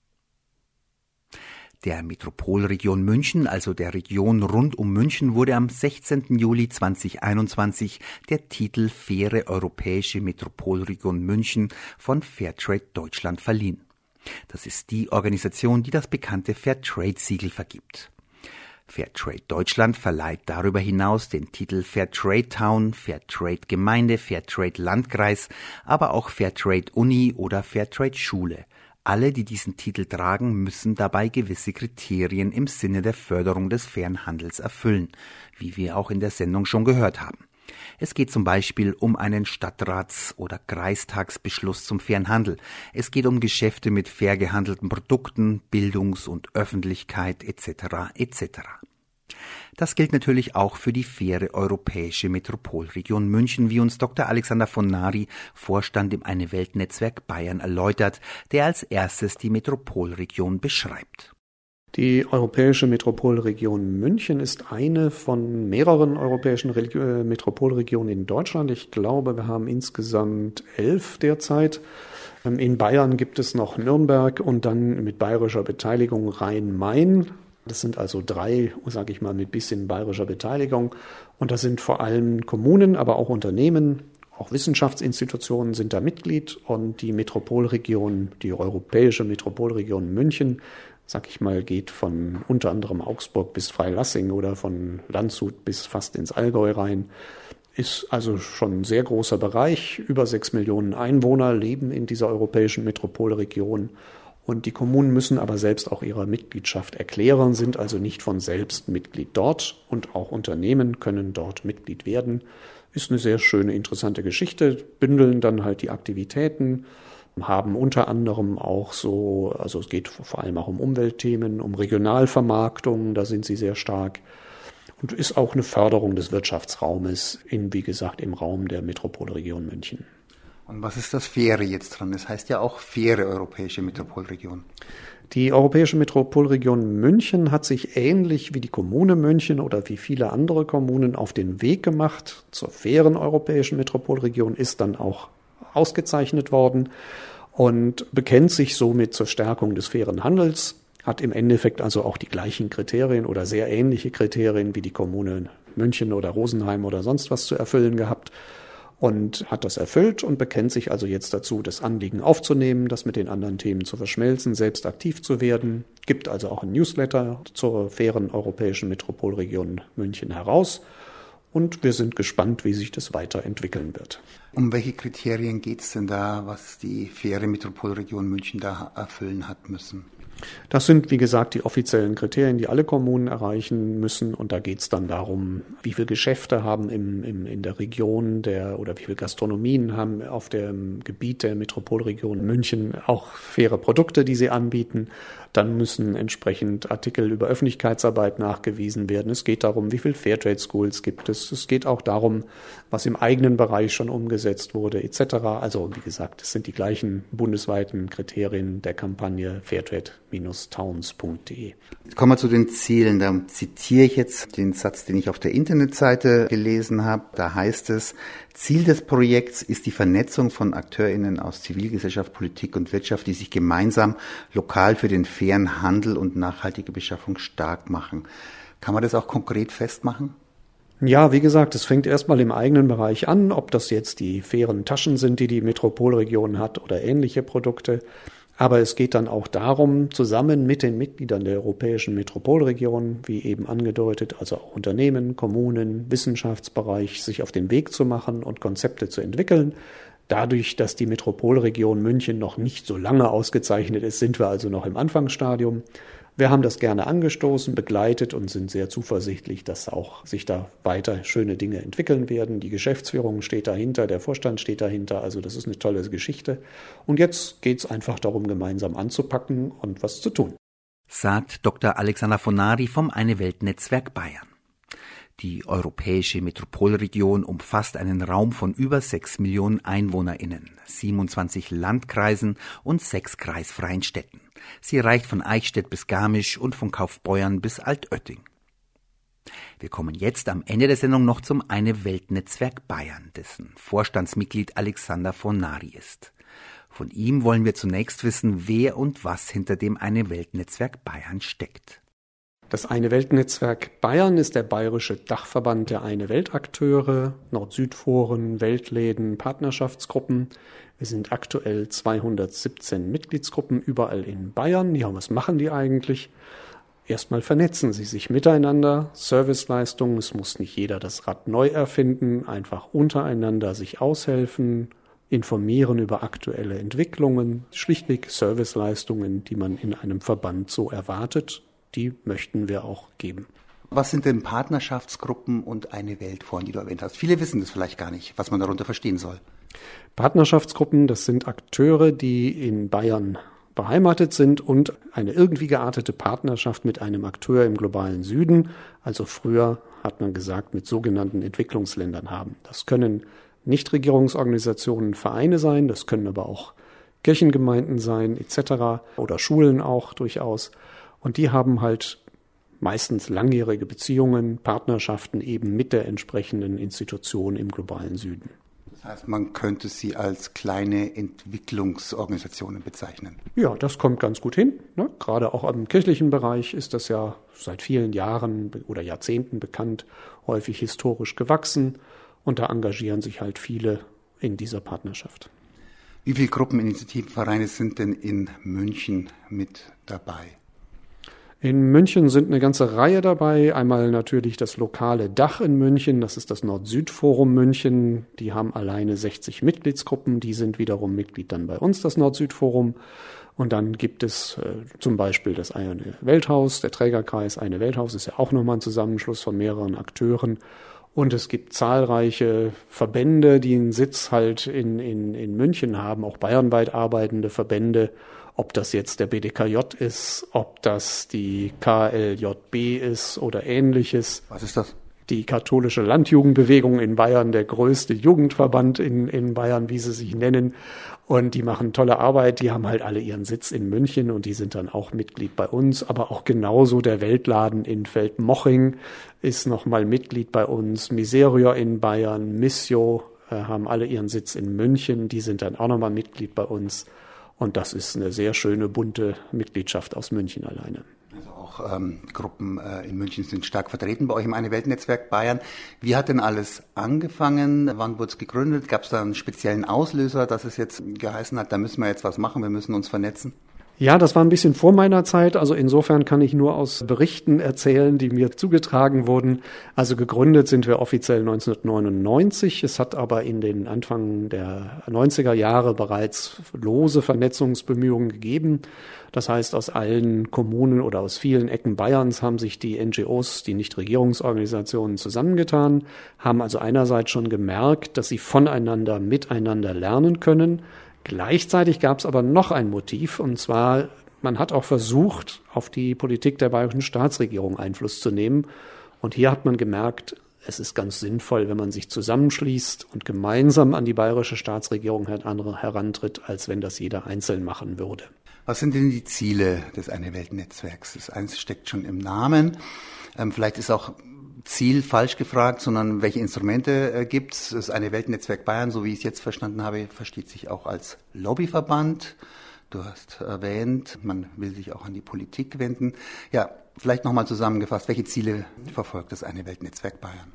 B: Der Metropolregion München, also der Region rund um München, wurde am sechzehnten Juli zweitausendeinundzwanzig der Titel Faire Europäische Metropolregion München von Fairtrade Deutschland verliehen. Das ist die Organisation, die das bekannte Fairtrade-Siegel vergibt. Fairtrade Deutschland verleiht darüber hinaus den Titel Fairtrade Town, Fairtrade Gemeinde, Fairtrade Landkreis, aber auch Fairtrade Uni oder Fairtrade Schule. Alle, die diesen Titel tragen, müssen dabei gewisse Kriterien im Sinne der Förderung des fairen Handels erfüllen, wie wir auch in der Sendung schon gehört haben. Es geht zum Beispiel um einen Stadtrats- oder Kreistagsbeschluss zum fairen Handel. Es geht um Geschäfte mit fair gehandelten Produkten, Bildungs- und Öffentlichkeit et cetera et cetera. Das gilt natürlich auch für die faire europäische Metropolregion München, wie uns Doktor Alexander von Nari, Vorstand im Eine-Welt-Netzwerk Bayern, erläutert, der als erstes die Metropolregion beschreibt.
G: Die Europäische Metropolregion München ist eine von mehreren europäischen Regio- Metropolregionen in Deutschland. Ich glaube, wir haben insgesamt elf derzeit. In Bayern gibt es noch Nürnberg und dann mit bayerischer Beteiligung Rhein-Main. Das sind also drei, sage ich mal, mit bisschen bayerischer Beteiligung. Und das sind vor allem Kommunen, aber auch Unternehmen, auch Wissenschaftsinstitutionen sind da Mitglied. Und die Metropolregion, die Europäische Metropolregion München, sag ich mal, geht von unter anderem Augsburg bis Freilassing oder von Landshut bis fast ins Allgäu rein. Ist also schon ein sehr großer Bereich. Über sechs Millionen Einwohner leben in dieser europäischen Metropolregion. Und die Kommunen müssen aber selbst auch ihre Mitgliedschaft erklären, sind also nicht von selbst Mitglied dort. Und auch Unternehmen können dort Mitglied werden. Ist eine sehr schöne, interessante Geschichte. Bündeln dann halt die Aktivitäten, haben unter anderem auch so, also es geht vor allem auch um Umweltthemen, um Regionalvermarktung, da sind sie sehr stark. Und ist auch eine Förderung des Wirtschaftsraumes in, wie gesagt, im Raum der Metropolregion München.
B: Und was ist das Faire jetzt dran? Das heißt ja auch faire europäische Metropolregion.
G: Die Europäische Metropolregion München hat sich ähnlich wie die Kommune München oder wie viele andere Kommunen auf den Weg gemacht zur fairen europäischen Metropolregion, ist dann auch ausgezeichnet worden und bekennt sich somit zur Stärkung des fairen Handels, hat im Endeffekt also auch die gleichen Kriterien oder sehr ähnliche Kriterien wie die Kommune München oder Rosenheim oder sonst was zu erfüllen gehabt und hat das erfüllt und bekennt sich also jetzt dazu, das Anliegen aufzunehmen, das mit den anderen Themen zu verschmelzen, selbst aktiv zu werden, gibt also auch ein Newsletter zur fairen europäischen Metropolregion München heraus. Und wir sind gespannt, wie sich das weiterentwickeln wird.
B: Um welche Kriterien geht es denn da, was die faire Metropolregion München da erfüllen hat müssen?
G: Das sind, wie gesagt, die offiziellen Kriterien, die alle Kommunen erreichen müssen. Und da geht es dann darum, wie viele Geschäfte haben im, im, in der Region der oder wie viele Gastronomien haben auf dem Gebiet der Metropolregion München auch faire Produkte, die sie anbieten. Dann müssen entsprechend Artikel über Öffentlichkeitsarbeit nachgewiesen werden. Es geht darum, wie viele Fairtrade Schools gibt es. Es geht auch darum, was im eigenen Bereich schon umgesetzt wurde, et cetera. Also wie gesagt, es sind die gleichen bundesweiten Kriterien der Kampagne Fairtrade Towns punkt de.
B: Jetzt kommen wir zu den Zielen. Da zitiere ich jetzt den Satz, den ich auf der Internetseite gelesen habe. Da heißt es, Ziel des Projekts ist die Vernetzung von AkteurInnen aus Zivilgesellschaft, Politik und Wirtschaft, die sich gemeinsam lokal für den fairen Handel und nachhaltige Beschaffung stark machen. Kann man das auch konkret festmachen?
G: Ja, wie gesagt, es fängt erstmal im eigenen Bereich an, ob das jetzt die fairen Taschen sind, die die Metropolregion hat oder ähnliche Produkte. Aber es geht dann auch darum, zusammen mit den Mitgliedern der Europäischen Metropolregion, wie eben angedeutet, also auch Unternehmen, Kommunen, Wissenschaftsbereich, sich auf den Weg zu machen und Konzepte zu entwickeln. Dadurch, dass die Metropolregion München noch nicht so lange ausgezeichnet ist, sind wir also noch im Anfangsstadium. Wir haben das gerne angestoßen, begleitet und sind sehr zuversichtlich, dass auch sich da weiter schöne Dinge entwickeln werden. Die Geschäftsführung steht dahinter, der Vorstand steht dahinter, also das ist eine tolle Geschichte. Und jetzt geht es einfach darum, gemeinsam anzupacken und was zu tun.
B: Sagt Doktor Alexander von Nari vom Eine-Welt-Netzwerk Bayern. Die europäische Metropolregion umfasst einen Raum von über sechs Millionen EinwohnerInnen, siebenundzwanzig Landkreisen und sechs kreisfreien Städten. Sie reicht von Eichstätt bis Garmisch und von Kaufbeuern bis Altötting. Wir kommen jetzt am Ende der Sendung noch zum Eine-Welt-Netzwerk Bayern, dessen Vorstandsmitglied Alexander von Nari ist. Von ihm wollen wir zunächst wissen, wer und was hinter dem Eine-Welt-Netzwerk Bayern steckt.
G: Das Eine-Welt-Netzwerk Bayern ist der bayerische Dachverband der Eine-Welt-Akteure, Nord-Süd-Foren, Weltläden, Partnerschaftsgruppen. Wir sind aktuell zweihundertsiebzehn Mitgliedsgruppen überall in Bayern. Ja, was machen die eigentlich? Erstmal vernetzen sie sich miteinander, Serviceleistungen, es muss nicht jeder das Rad neu erfinden, einfach untereinander sich aushelfen, informieren über aktuelle Entwicklungen, schlichtweg Serviceleistungen, die man in einem Verband so erwartet. Die möchten wir auch geben.
B: Was sind denn Partnerschaftsgruppen und eine Weltfonds, die du erwähnt hast? Viele wissen das vielleicht gar nicht, was man darunter verstehen soll.
G: Partnerschaftsgruppen, das sind Akteure, die in Bayern beheimatet sind und eine irgendwie geartete Partnerschaft mit einem Akteur im globalen Süden, also früher hat man gesagt, mit sogenannten Entwicklungsländern haben. Das können Nichtregierungsorganisationen, Vereine sein, das können aber auch Kirchengemeinden sein et cetera oder Schulen auch durchaus. Und die haben halt meistens langjährige Beziehungen, Partnerschaften eben mit der entsprechenden Institution im globalen Süden.
B: Das heißt, man könnte sie als kleine Entwicklungsorganisationen bezeichnen.
G: Ja, das kommt ganz gut hin. Ne? Gerade auch im kirchlichen Bereich ist das ja seit vielen Jahren oder Jahrzehnten bekannt, häufig historisch gewachsen. Und da engagieren sich halt viele in dieser Partnerschaft.
B: Wie viele Gruppen, Initiativen, Vereine sind denn in München mit dabei?
G: In München sind eine ganze Reihe dabei. Einmal natürlich das lokale Dach in München, das ist das Nord-Süd-Forum München. Die haben alleine sechzig Mitgliedsgruppen, die sind wiederum Mitglied dann bei uns, das Nord-Süd-Forum. Und dann gibt es äh, zum Beispiel das Eine Welthaus, der Trägerkreis Eine Welthaus ist ja auch nochmal ein Zusammenschluss von mehreren Akteuren. Und es gibt zahlreiche Verbände, die einen Sitz halt in, in, in München haben, auch bayernweit arbeitende Verbände. Ob das jetzt der B D K J ist, ob das die K L J B ist oder ähnliches.
B: Was ist das?
G: Die katholische Landjugendbewegung in Bayern, der größte Jugendverband in, in Bayern, wie sie sich nennen. Und die machen tolle Arbeit. Die haben halt alle ihren Sitz in München und die sind dann auch Mitglied bei uns. Aber auch genauso der Weltladen in Feldmoching ist nochmal Mitglied bei uns. Miserior in Bayern, Missio äh, haben alle ihren Sitz in München. Die sind dann auch nochmal Mitglied bei uns. Und das ist eine sehr schöne, bunte Mitgliedschaft aus München alleine.
B: Also auch ähm, Gruppen äh, in München sind stark vertreten bei euch im Eine-Welt-Netzwerk Bayern. Wie hat denn alles angefangen? Wann wurde es gegründet? Gab es da einen speziellen Auslöser, dass es jetzt geheißen hat, da müssen wir jetzt was machen, wir müssen uns vernetzen?
G: Ja, das war ein bisschen vor meiner Zeit. Also insofern kann ich nur aus Berichten erzählen, die mir zugetragen wurden. Also gegründet sind wir offiziell neunzehnhundertneunundneunzig. Es hat aber in den Anfang der neunziger Jahre bereits lose Vernetzungsbemühungen gegeben. Das heißt, aus allen Kommunen oder aus vielen Ecken Bayerns haben sich die N G Os, die Nichtregierungsorganisationen, zusammengetan, haben also einerseits schon gemerkt, dass sie voneinander, miteinander lernen können. Gleichzeitig gab es aber noch ein Motiv, und zwar, man hat auch versucht, auf die Politik der bayerischen Staatsregierung Einfluss zu nehmen. Und hier hat man gemerkt, es ist ganz sinnvoll, wenn man sich zusammenschließt und gemeinsam an die bayerische Staatsregierung herantritt, als wenn das jeder einzeln machen würde.
B: Was sind denn die Ziele des Eine-Welt-Netzwerks? Das eins steckt schon im Namen. Ähm, vielleicht ist auch Ziel falsch gefragt, sondern welche Instrumente äh, gibt es? Das Eine-Welt-Netzwerk Bayern, so wie ich es jetzt verstanden habe, versteht sich auch als Lobbyverband. Du hast erwähnt, man will sich auch an die Politik wenden. Ja, vielleicht nochmal zusammengefasst, welche Ziele verfolgt das Eine-Welt-Netzwerk Bayern?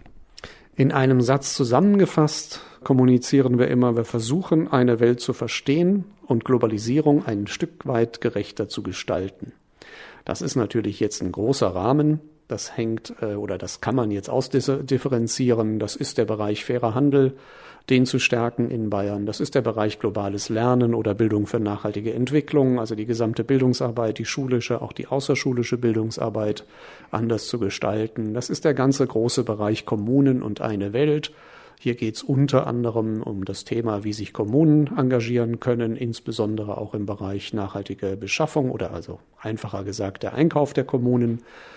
G: In einem Satz zusammengefasst kommunizieren wir immer, wir versuchen, eine Welt zu verstehen und Globalisierung ein Stück weit gerechter zu gestalten. Das ist natürlich jetzt ein großer Rahmen. Das hängt äh, oder das kann man jetzt ausdifferenzieren. Das ist der Bereich fairer Handel, den zu stärken in Bayern. Das ist der Bereich globales Lernen oder Bildung für nachhaltige Entwicklung, also die gesamte Bildungsarbeit, die schulische, auch die außerschulische Bildungsarbeit anders zu gestalten. Das ist der ganze große Bereich Kommunen und eine Welt. Hier geht es unter anderem um das Thema, wie sich Kommunen engagieren können, insbesondere auch im Bereich nachhaltige Beschaffung oder also einfacher gesagt der Einkauf der Kommunen.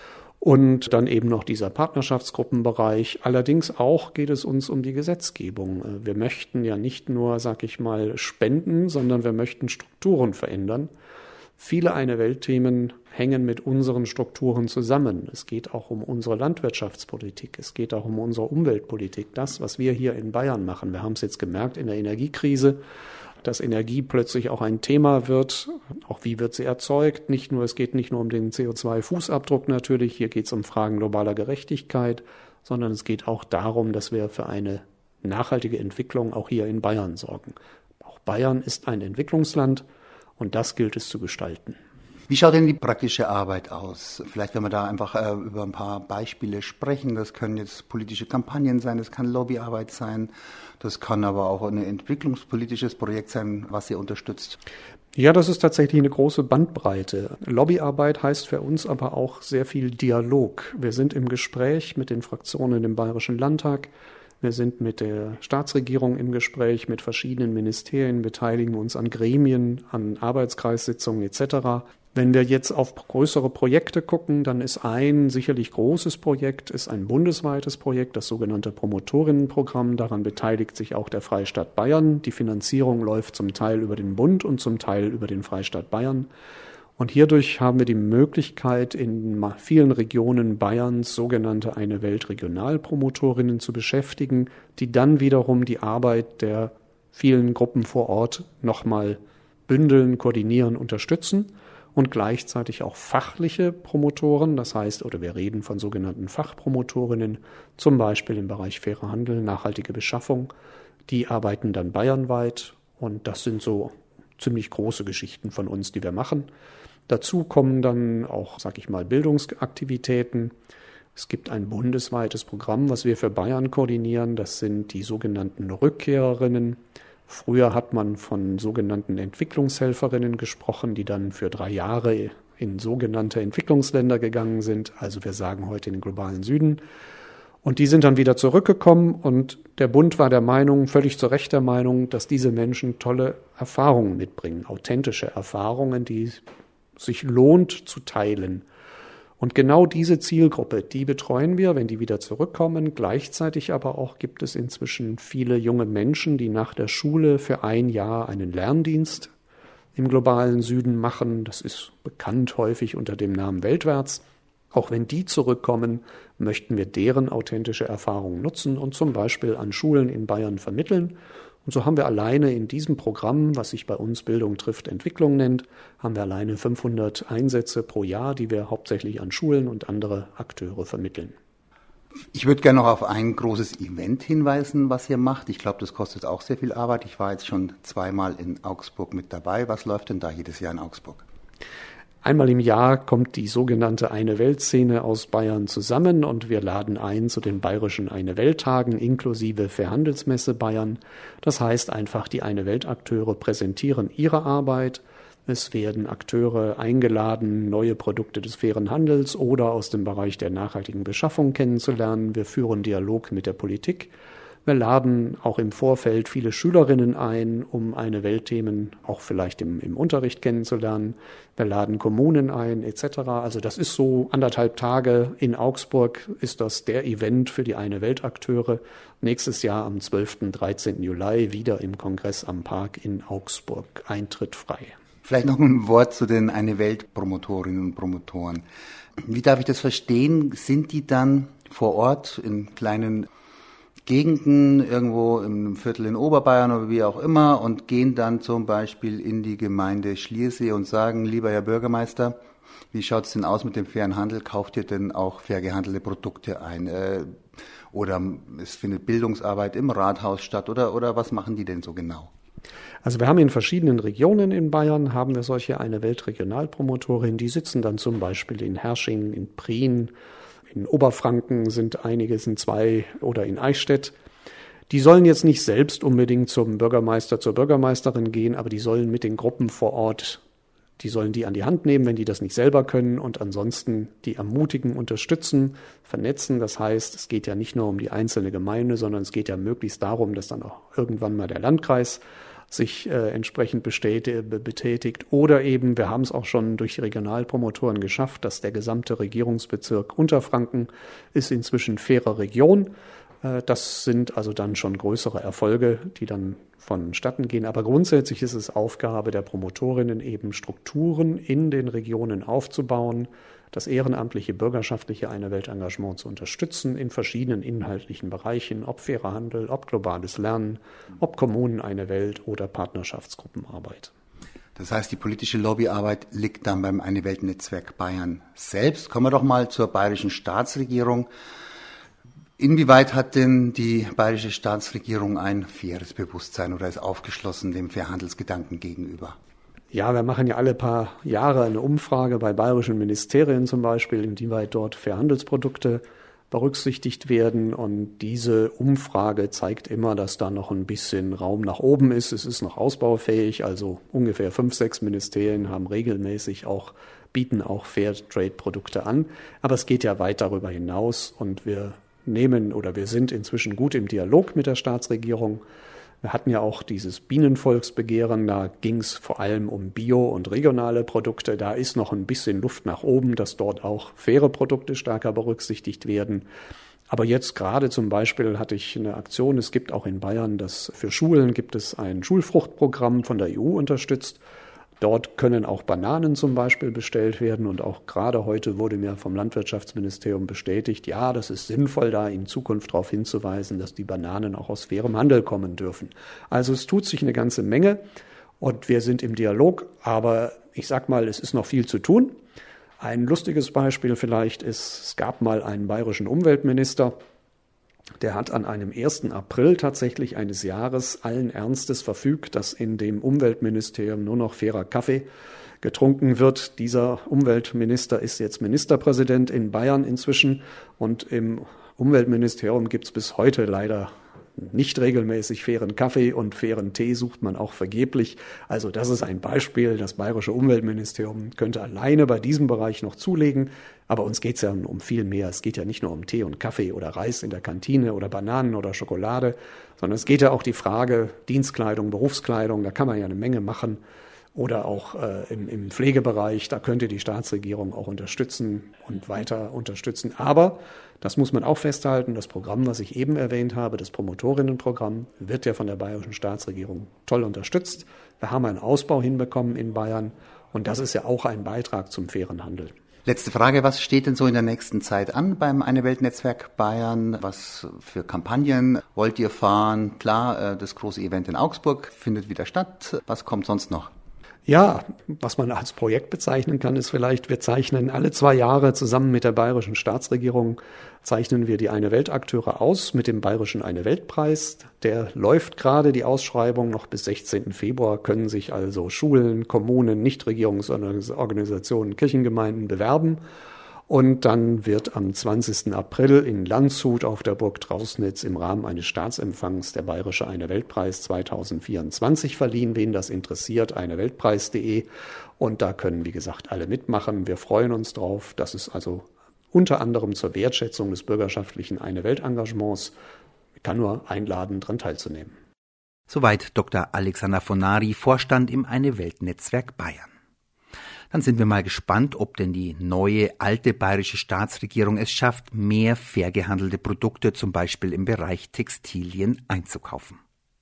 G: Und dann eben noch dieser Partnerschaftsgruppenbereich. Allerdings auch geht es uns um die Gesetzgebung. Wir möchten ja nicht nur, sag ich mal, spenden, sondern wir möchten Strukturen verändern. Viele Eine-Welt-Themen hängen mit unseren Strukturen zusammen. Es geht auch um unsere Landwirtschaftspolitik. Es geht auch um unsere Umweltpolitik. Das, was wir hier in Bayern machen. Wir haben es jetzt gemerkt in der Energiekrise, dass Energie plötzlich auch ein Thema wird. Auch wie wird sie erzeugt? Nicht nur, es geht nicht nur um den C O zwei Fußabdruck natürlich. Hier geht es um Fragen globaler Gerechtigkeit, sondern es geht auch darum, dass wir für eine nachhaltige Entwicklung auch hier in Bayern sorgen. Auch Bayern ist ein Entwicklungsland und das gilt es zu gestalten.
B: Wie schaut denn die praktische Arbeit aus? Vielleicht, wenn wir da einfach äh, über ein paar Beispiele sprechen. Das können jetzt politische Kampagnen sein, das kann Lobbyarbeit sein, das kann aber auch ein entwicklungspolitisches Projekt sein, was ihr unterstützt.
G: Ja, das ist tatsächlich eine große Bandbreite. Lobbyarbeit heißt für uns aber auch sehr viel Dialog. Wir sind im Gespräch mit den Fraktionen im Bayerischen Landtag. Wir sind mit der Staatsregierung im Gespräch, mit verschiedenen Ministerien, beteiligen uns an Gremien, an Arbeitskreissitzungen et cetera. Wenn wir jetzt auf größere Projekte gucken, dann ist ein sicherlich großes Projekt, ist ein bundesweites Projekt, das sogenannte Promotorinnenprogramm. Daran beteiligt sich auch der Freistaat Bayern. Die Finanzierung läuft zum Teil über den Bund und zum Teil über den Freistaat Bayern. Und hierdurch haben wir die Möglichkeit, in vielen Regionen Bayerns sogenannte Eine Welt Regionalpromotorinnen zu beschäftigen, die dann wiederum die Arbeit der vielen Gruppen vor Ort nochmal bündeln, koordinieren, unterstützen. Und gleichzeitig auch fachliche Promotoren, das heißt, oder wir reden von sogenannten Fachpromotorinnen, zum Beispiel im Bereich fairer Handel, nachhaltige Beschaffung, die arbeiten dann bayernweit und das sind so ziemlich große Geschichten von uns, die wir machen. Dazu kommen dann auch, sag ich mal, Bildungsaktivitäten. Es gibt ein bundesweites Programm, was wir für Bayern koordinieren, das sind die sogenannten Rückkehrerinnen. Früher hat man von sogenannten Entwicklungshelferinnen gesprochen, die dann für drei Jahre in sogenannte Entwicklungsländer gegangen sind. Also wir sagen heute in den globalen Süden. Und die sind dann wieder zurückgekommen und der Bund war der Meinung, völlig zu Recht der Meinung, dass diese Menschen tolle Erfahrungen mitbringen, authentische Erfahrungen, die sich lohnt zu teilen. Und genau diese Zielgruppe, die betreuen wir, wenn die wieder zurückkommen. Gleichzeitig aber auch gibt es inzwischen viele junge Menschen, die nach der Schule für ein Jahr einen Lerndienst im globalen Süden machen. Das ist bekannt häufig unter dem Namen Weltwärts. Auch wenn die zurückkommen, möchten wir deren authentische Erfahrungen nutzen und zum Beispiel an Schulen in Bayern vermitteln. Und so haben wir alleine in diesem Programm, was sich bei uns Bildung trifft Entwicklung nennt, haben wir alleine fünfhundert Einsätze pro Jahr, die wir hauptsächlich an Schulen und andere Akteure vermitteln.
B: Ich würde gerne noch auf ein großes Event hinweisen, was ihr macht. Ich glaube, das kostet auch sehr viel Arbeit. Ich war jetzt schon zweimal in Augsburg mit dabei. Was läuft denn da jedes Jahr in Augsburg?
G: Einmal im Jahr kommt die sogenannte Eine-Welt-Szene aus Bayern zusammen und wir laden ein zu den bayerischen Eine-Welt-Tagen inklusive Fairhandelsmesse Bayern. Das heißt einfach, die Eine-Welt-Akteure präsentieren ihre Arbeit. Es werden Akteure eingeladen, neue Produkte des fairen Handels oder aus dem Bereich der nachhaltigen Beschaffung kennenzulernen. Wir führen Dialog mit der Politik. Wir laden auch im Vorfeld viele Schülerinnen ein, um Eine-Welt-Themen auch vielleicht im, im Unterricht kennenzulernen. Wir laden Kommunen ein, et cetera. Also das ist so anderthalb Tage in Augsburg ist das der Event für die Eine-Welt-Akteure. Nächstes Jahr am zwölften, dreizehnten Juli wieder im Kongress am Park in Augsburg. Eintritt frei.
B: Vielleicht noch ein Wort zu den Eine-Welt-Promotorinnen und Promotoren. Wie darf ich das verstehen? Sind die dann vor Ort in kleinen Gegenden, irgendwo im Viertel in Oberbayern oder wie auch immer und gehen dann zum Beispiel in die Gemeinde Schliersee und sagen, lieber Herr Bürgermeister, wie schaut es denn aus mit dem fairen Handel? Kauft ihr denn auch fair gehandelte Produkte ein? Äh, oder es findet Bildungsarbeit im Rathaus statt oder, oder was machen die denn so genau?
G: Also wir haben in verschiedenen Regionen in Bayern, haben wir solche Eine-Welt-Regionalpromotorinnen, die sitzen dann zum Beispiel in Hersching, in Prien, in Oberfranken sind einige, sind zwei oder in Eichstätt. Die sollen jetzt nicht selbst unbedingt zum Bürgermeister, zur Bürgermeisterin gehen, aber die sollen mit den Gruppen vor Ort, die sollen die an die Hand nehmen, wenn die das nicht selber können und ansonsten die ermutigen, unterstützen, vernetzen. Das heißt, es geht ja nicht nur um die einzelne Gemeinde, sondern es geht ja möglichst darum, dass dann auch irgendwann mal der Landkreis sich äh, entsprechend betätigt. Oder eben, wir haben es auch schon durch Regionalpromotoren geschafft, dass der gesamte Regierungsbezirk Unterfranken ist inzwischen faire Region. Äh, das sind also dann schon größere Erfolge, die dann vonstatten gehen. Aber grundsätzlich ist es Aufgabe der Promotorinnen, eben Strukturen in den Regionen aufzubauen, das ehrenamtliche, bürgerschaftliche Eine-Welt-Engagement zu unterstützen in verschiedenen inhaltlichen Bereichen, ob fairer Handel, ob globales Lernen, ob Kommunen eine Welt oder Partnerschaftsgruppenarbeit.
B: Das heißt, die politische Lobbyarbeit liegt dann beim Eine-Welt-Netzwerk Bayern selbst. Kommen wir doch mal zur bayerischen Staatsregierung. Inwieweit hat denn die bayerische Staatsregierung ein faires Bewusstsein oder ist aufgeschlossen dem Fairhandelsgedanken gegenüber?
G: Ja, wir machen ja alle paar Jahre eine Umfrage bei bayerischen Ministerien zum Beispiel, inwieweit dort Fairhandelsprodukte berücksichtigt werden. Und diese Umfrage zeigt immer, dass da noch ein bisschen Raum nach oben ist. Es ist noch ausbaufähig, also ungefähr fünf, sechs Ministerien haben regelmäßig auch, bieten auch Fairtrade-Produkte an. Aber es geht ja weit darüber hinaus und wir nehmen oder wir sind inzwischen gut im Dialog mit der Staatsregierung. Wir hatten ja auch dieses Bienenvolksbegehren, da ging es vor allem um Bio- und regionale Produkte. Da ist noch ein bisschen Luft nach oben, dass dort auch faire Produkte stärker berücksichtigt werden. Aber jetzt gerade zum Beispiel hatte ich eine Aktion, es gibt auch in Bayern, das für Schulen gibt es ein Schulfruchtprogramm von der E U unterstützt. Dort können auch Bananen zum Beispiel bestellt werden und auch gerade heute wurde mir vom Landwirtschaftsministerium bestätigt, ja, das ist sinnvoll, da in Zukunft darauf hinzuweisen, dass die Bananen auch aus fairem Handel kommen dürfen. Also es tut sich eine ganze Menge und wir sind im Dialog, aber ich sag mal, es ist noch viel zu tun. Ein lustiges Beispiel vielleicht ist, es gab mal einen bayerischen Umweltminister, der hat an einem ersten April tatsächlich eines Jahres allen Ernstes verfügt, dass in dem Umweltministerium nur noch fairer Kaffee getrunken wird. Dieser Umweltminister ist jetzt Ministerpräsident in Bayern inzwischen und im Umweltministerium gibt es bis heute leider nicht regelmäßig fairen Kaffee und fairen Tee sucht man auch vergeblich. Also das ist ein Beispiel. Das bayerische Umweltministerium könnte alleine bei diesem Bereich noch zulegen. Aber uns geht es ja um viel mehr. Es geht ja nicht nur um Tee und Kaffee oder Reis in der Kantine oder Bananen oder Schokolade, sondern es geht ja auch die Frage Dienstkleidung, Berufskleidung. Da kann man ja eine Menge machen. Oder auch äh, im, im Pflegebereich, da könnte die Staatsregierung auch unterstützen und weiter unterstützen. Aber, das muss man auch festhalten, das Programm, was ich eben erwähnt habe, das Promotorinnenprogramm, wird ja von der bayerischen Staatsregierung toll unterstützt. Wir haben einen Ausbau hinbekommen in Bayern und das ist ja auch ein Beitrag zum fairen Handel.
B: Letzte Frage, was steht denn so in der nächsten Zeit an beim Eine-Welt-Netzwerk Bayern? Was für Kampagnen wollt ihr fahren? Klar, das große Event in Augsburg findet wieder statt. Was kommt sonst noch?
G: Ja, was man als Projekt bezeichnen kann, ist vielleicht, wir zeichnen alle zwei Jahre zusammen mit der bayerischen Staatsregierung, zeichnen wir die Eine-Welt-Akteure aus mit dem bayerischen Eine-Welt-Preis. Der läuft gerade, die Ausschreibung, noch bis sechzehnten Februar können sich also Schulen, Kommunen, Nichtregierungsorganisationen, Kirchengemeinden bewerben. Und dann wird am zwanzigsten April in Landshut auf der Burg Trausnitz im Rahmen eines Staatsempfangs der Bayerische Eine-Welt-Preis zweitausendvierundzwanzig verliehen. Wen das interessiert, eine weltpreis punkt de. Und da können, wie gesagt, alle mitmachen. Wir freuen uns drauf. Das ist also unter anderem zur Wertschätzung des bürgerschaftlichen Eine-Welt-Engagements. Ich kann nur einladen, daran teilzunehmen.
B: Soweit Doktor Alexander Fonari, Vorstand im Eine-Welt-Netzwerk Bayern. Dann sind wir mal gespannt, ob denn die neue, alte bayerische Staatsregierung es schafft, mehr fair gehandelte Produkte, zum Beispiel im Bereich Textilien, einzukaufen.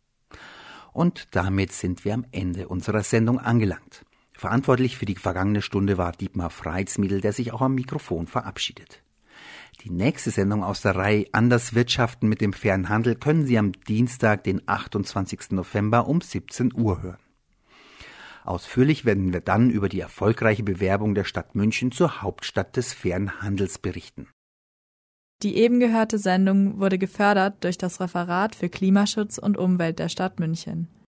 B: Und damit sind wir am Ende unserer Sendung angelangt. Verantwortlich für die vergangene Stunde war Dietmar Freitsmiedl, der sich auch am Mikrofon verabschiedet. Die nächste Sendung aus der Reihe Anders Wirtschaften mit dem fairen Handel können Sie am Dienstag, den achtundzwanzigsten November um siebzehn Uhr hören. Ausführlich werden wir dann über die erfolgreiche Bewerbung der Stadt München zur Hauptstadt des fairen Handels berichten.
A: Die eben gehörte Sendung wurde gefördert durch das Referat für Klimaschutz und Umwelt der Stadt München.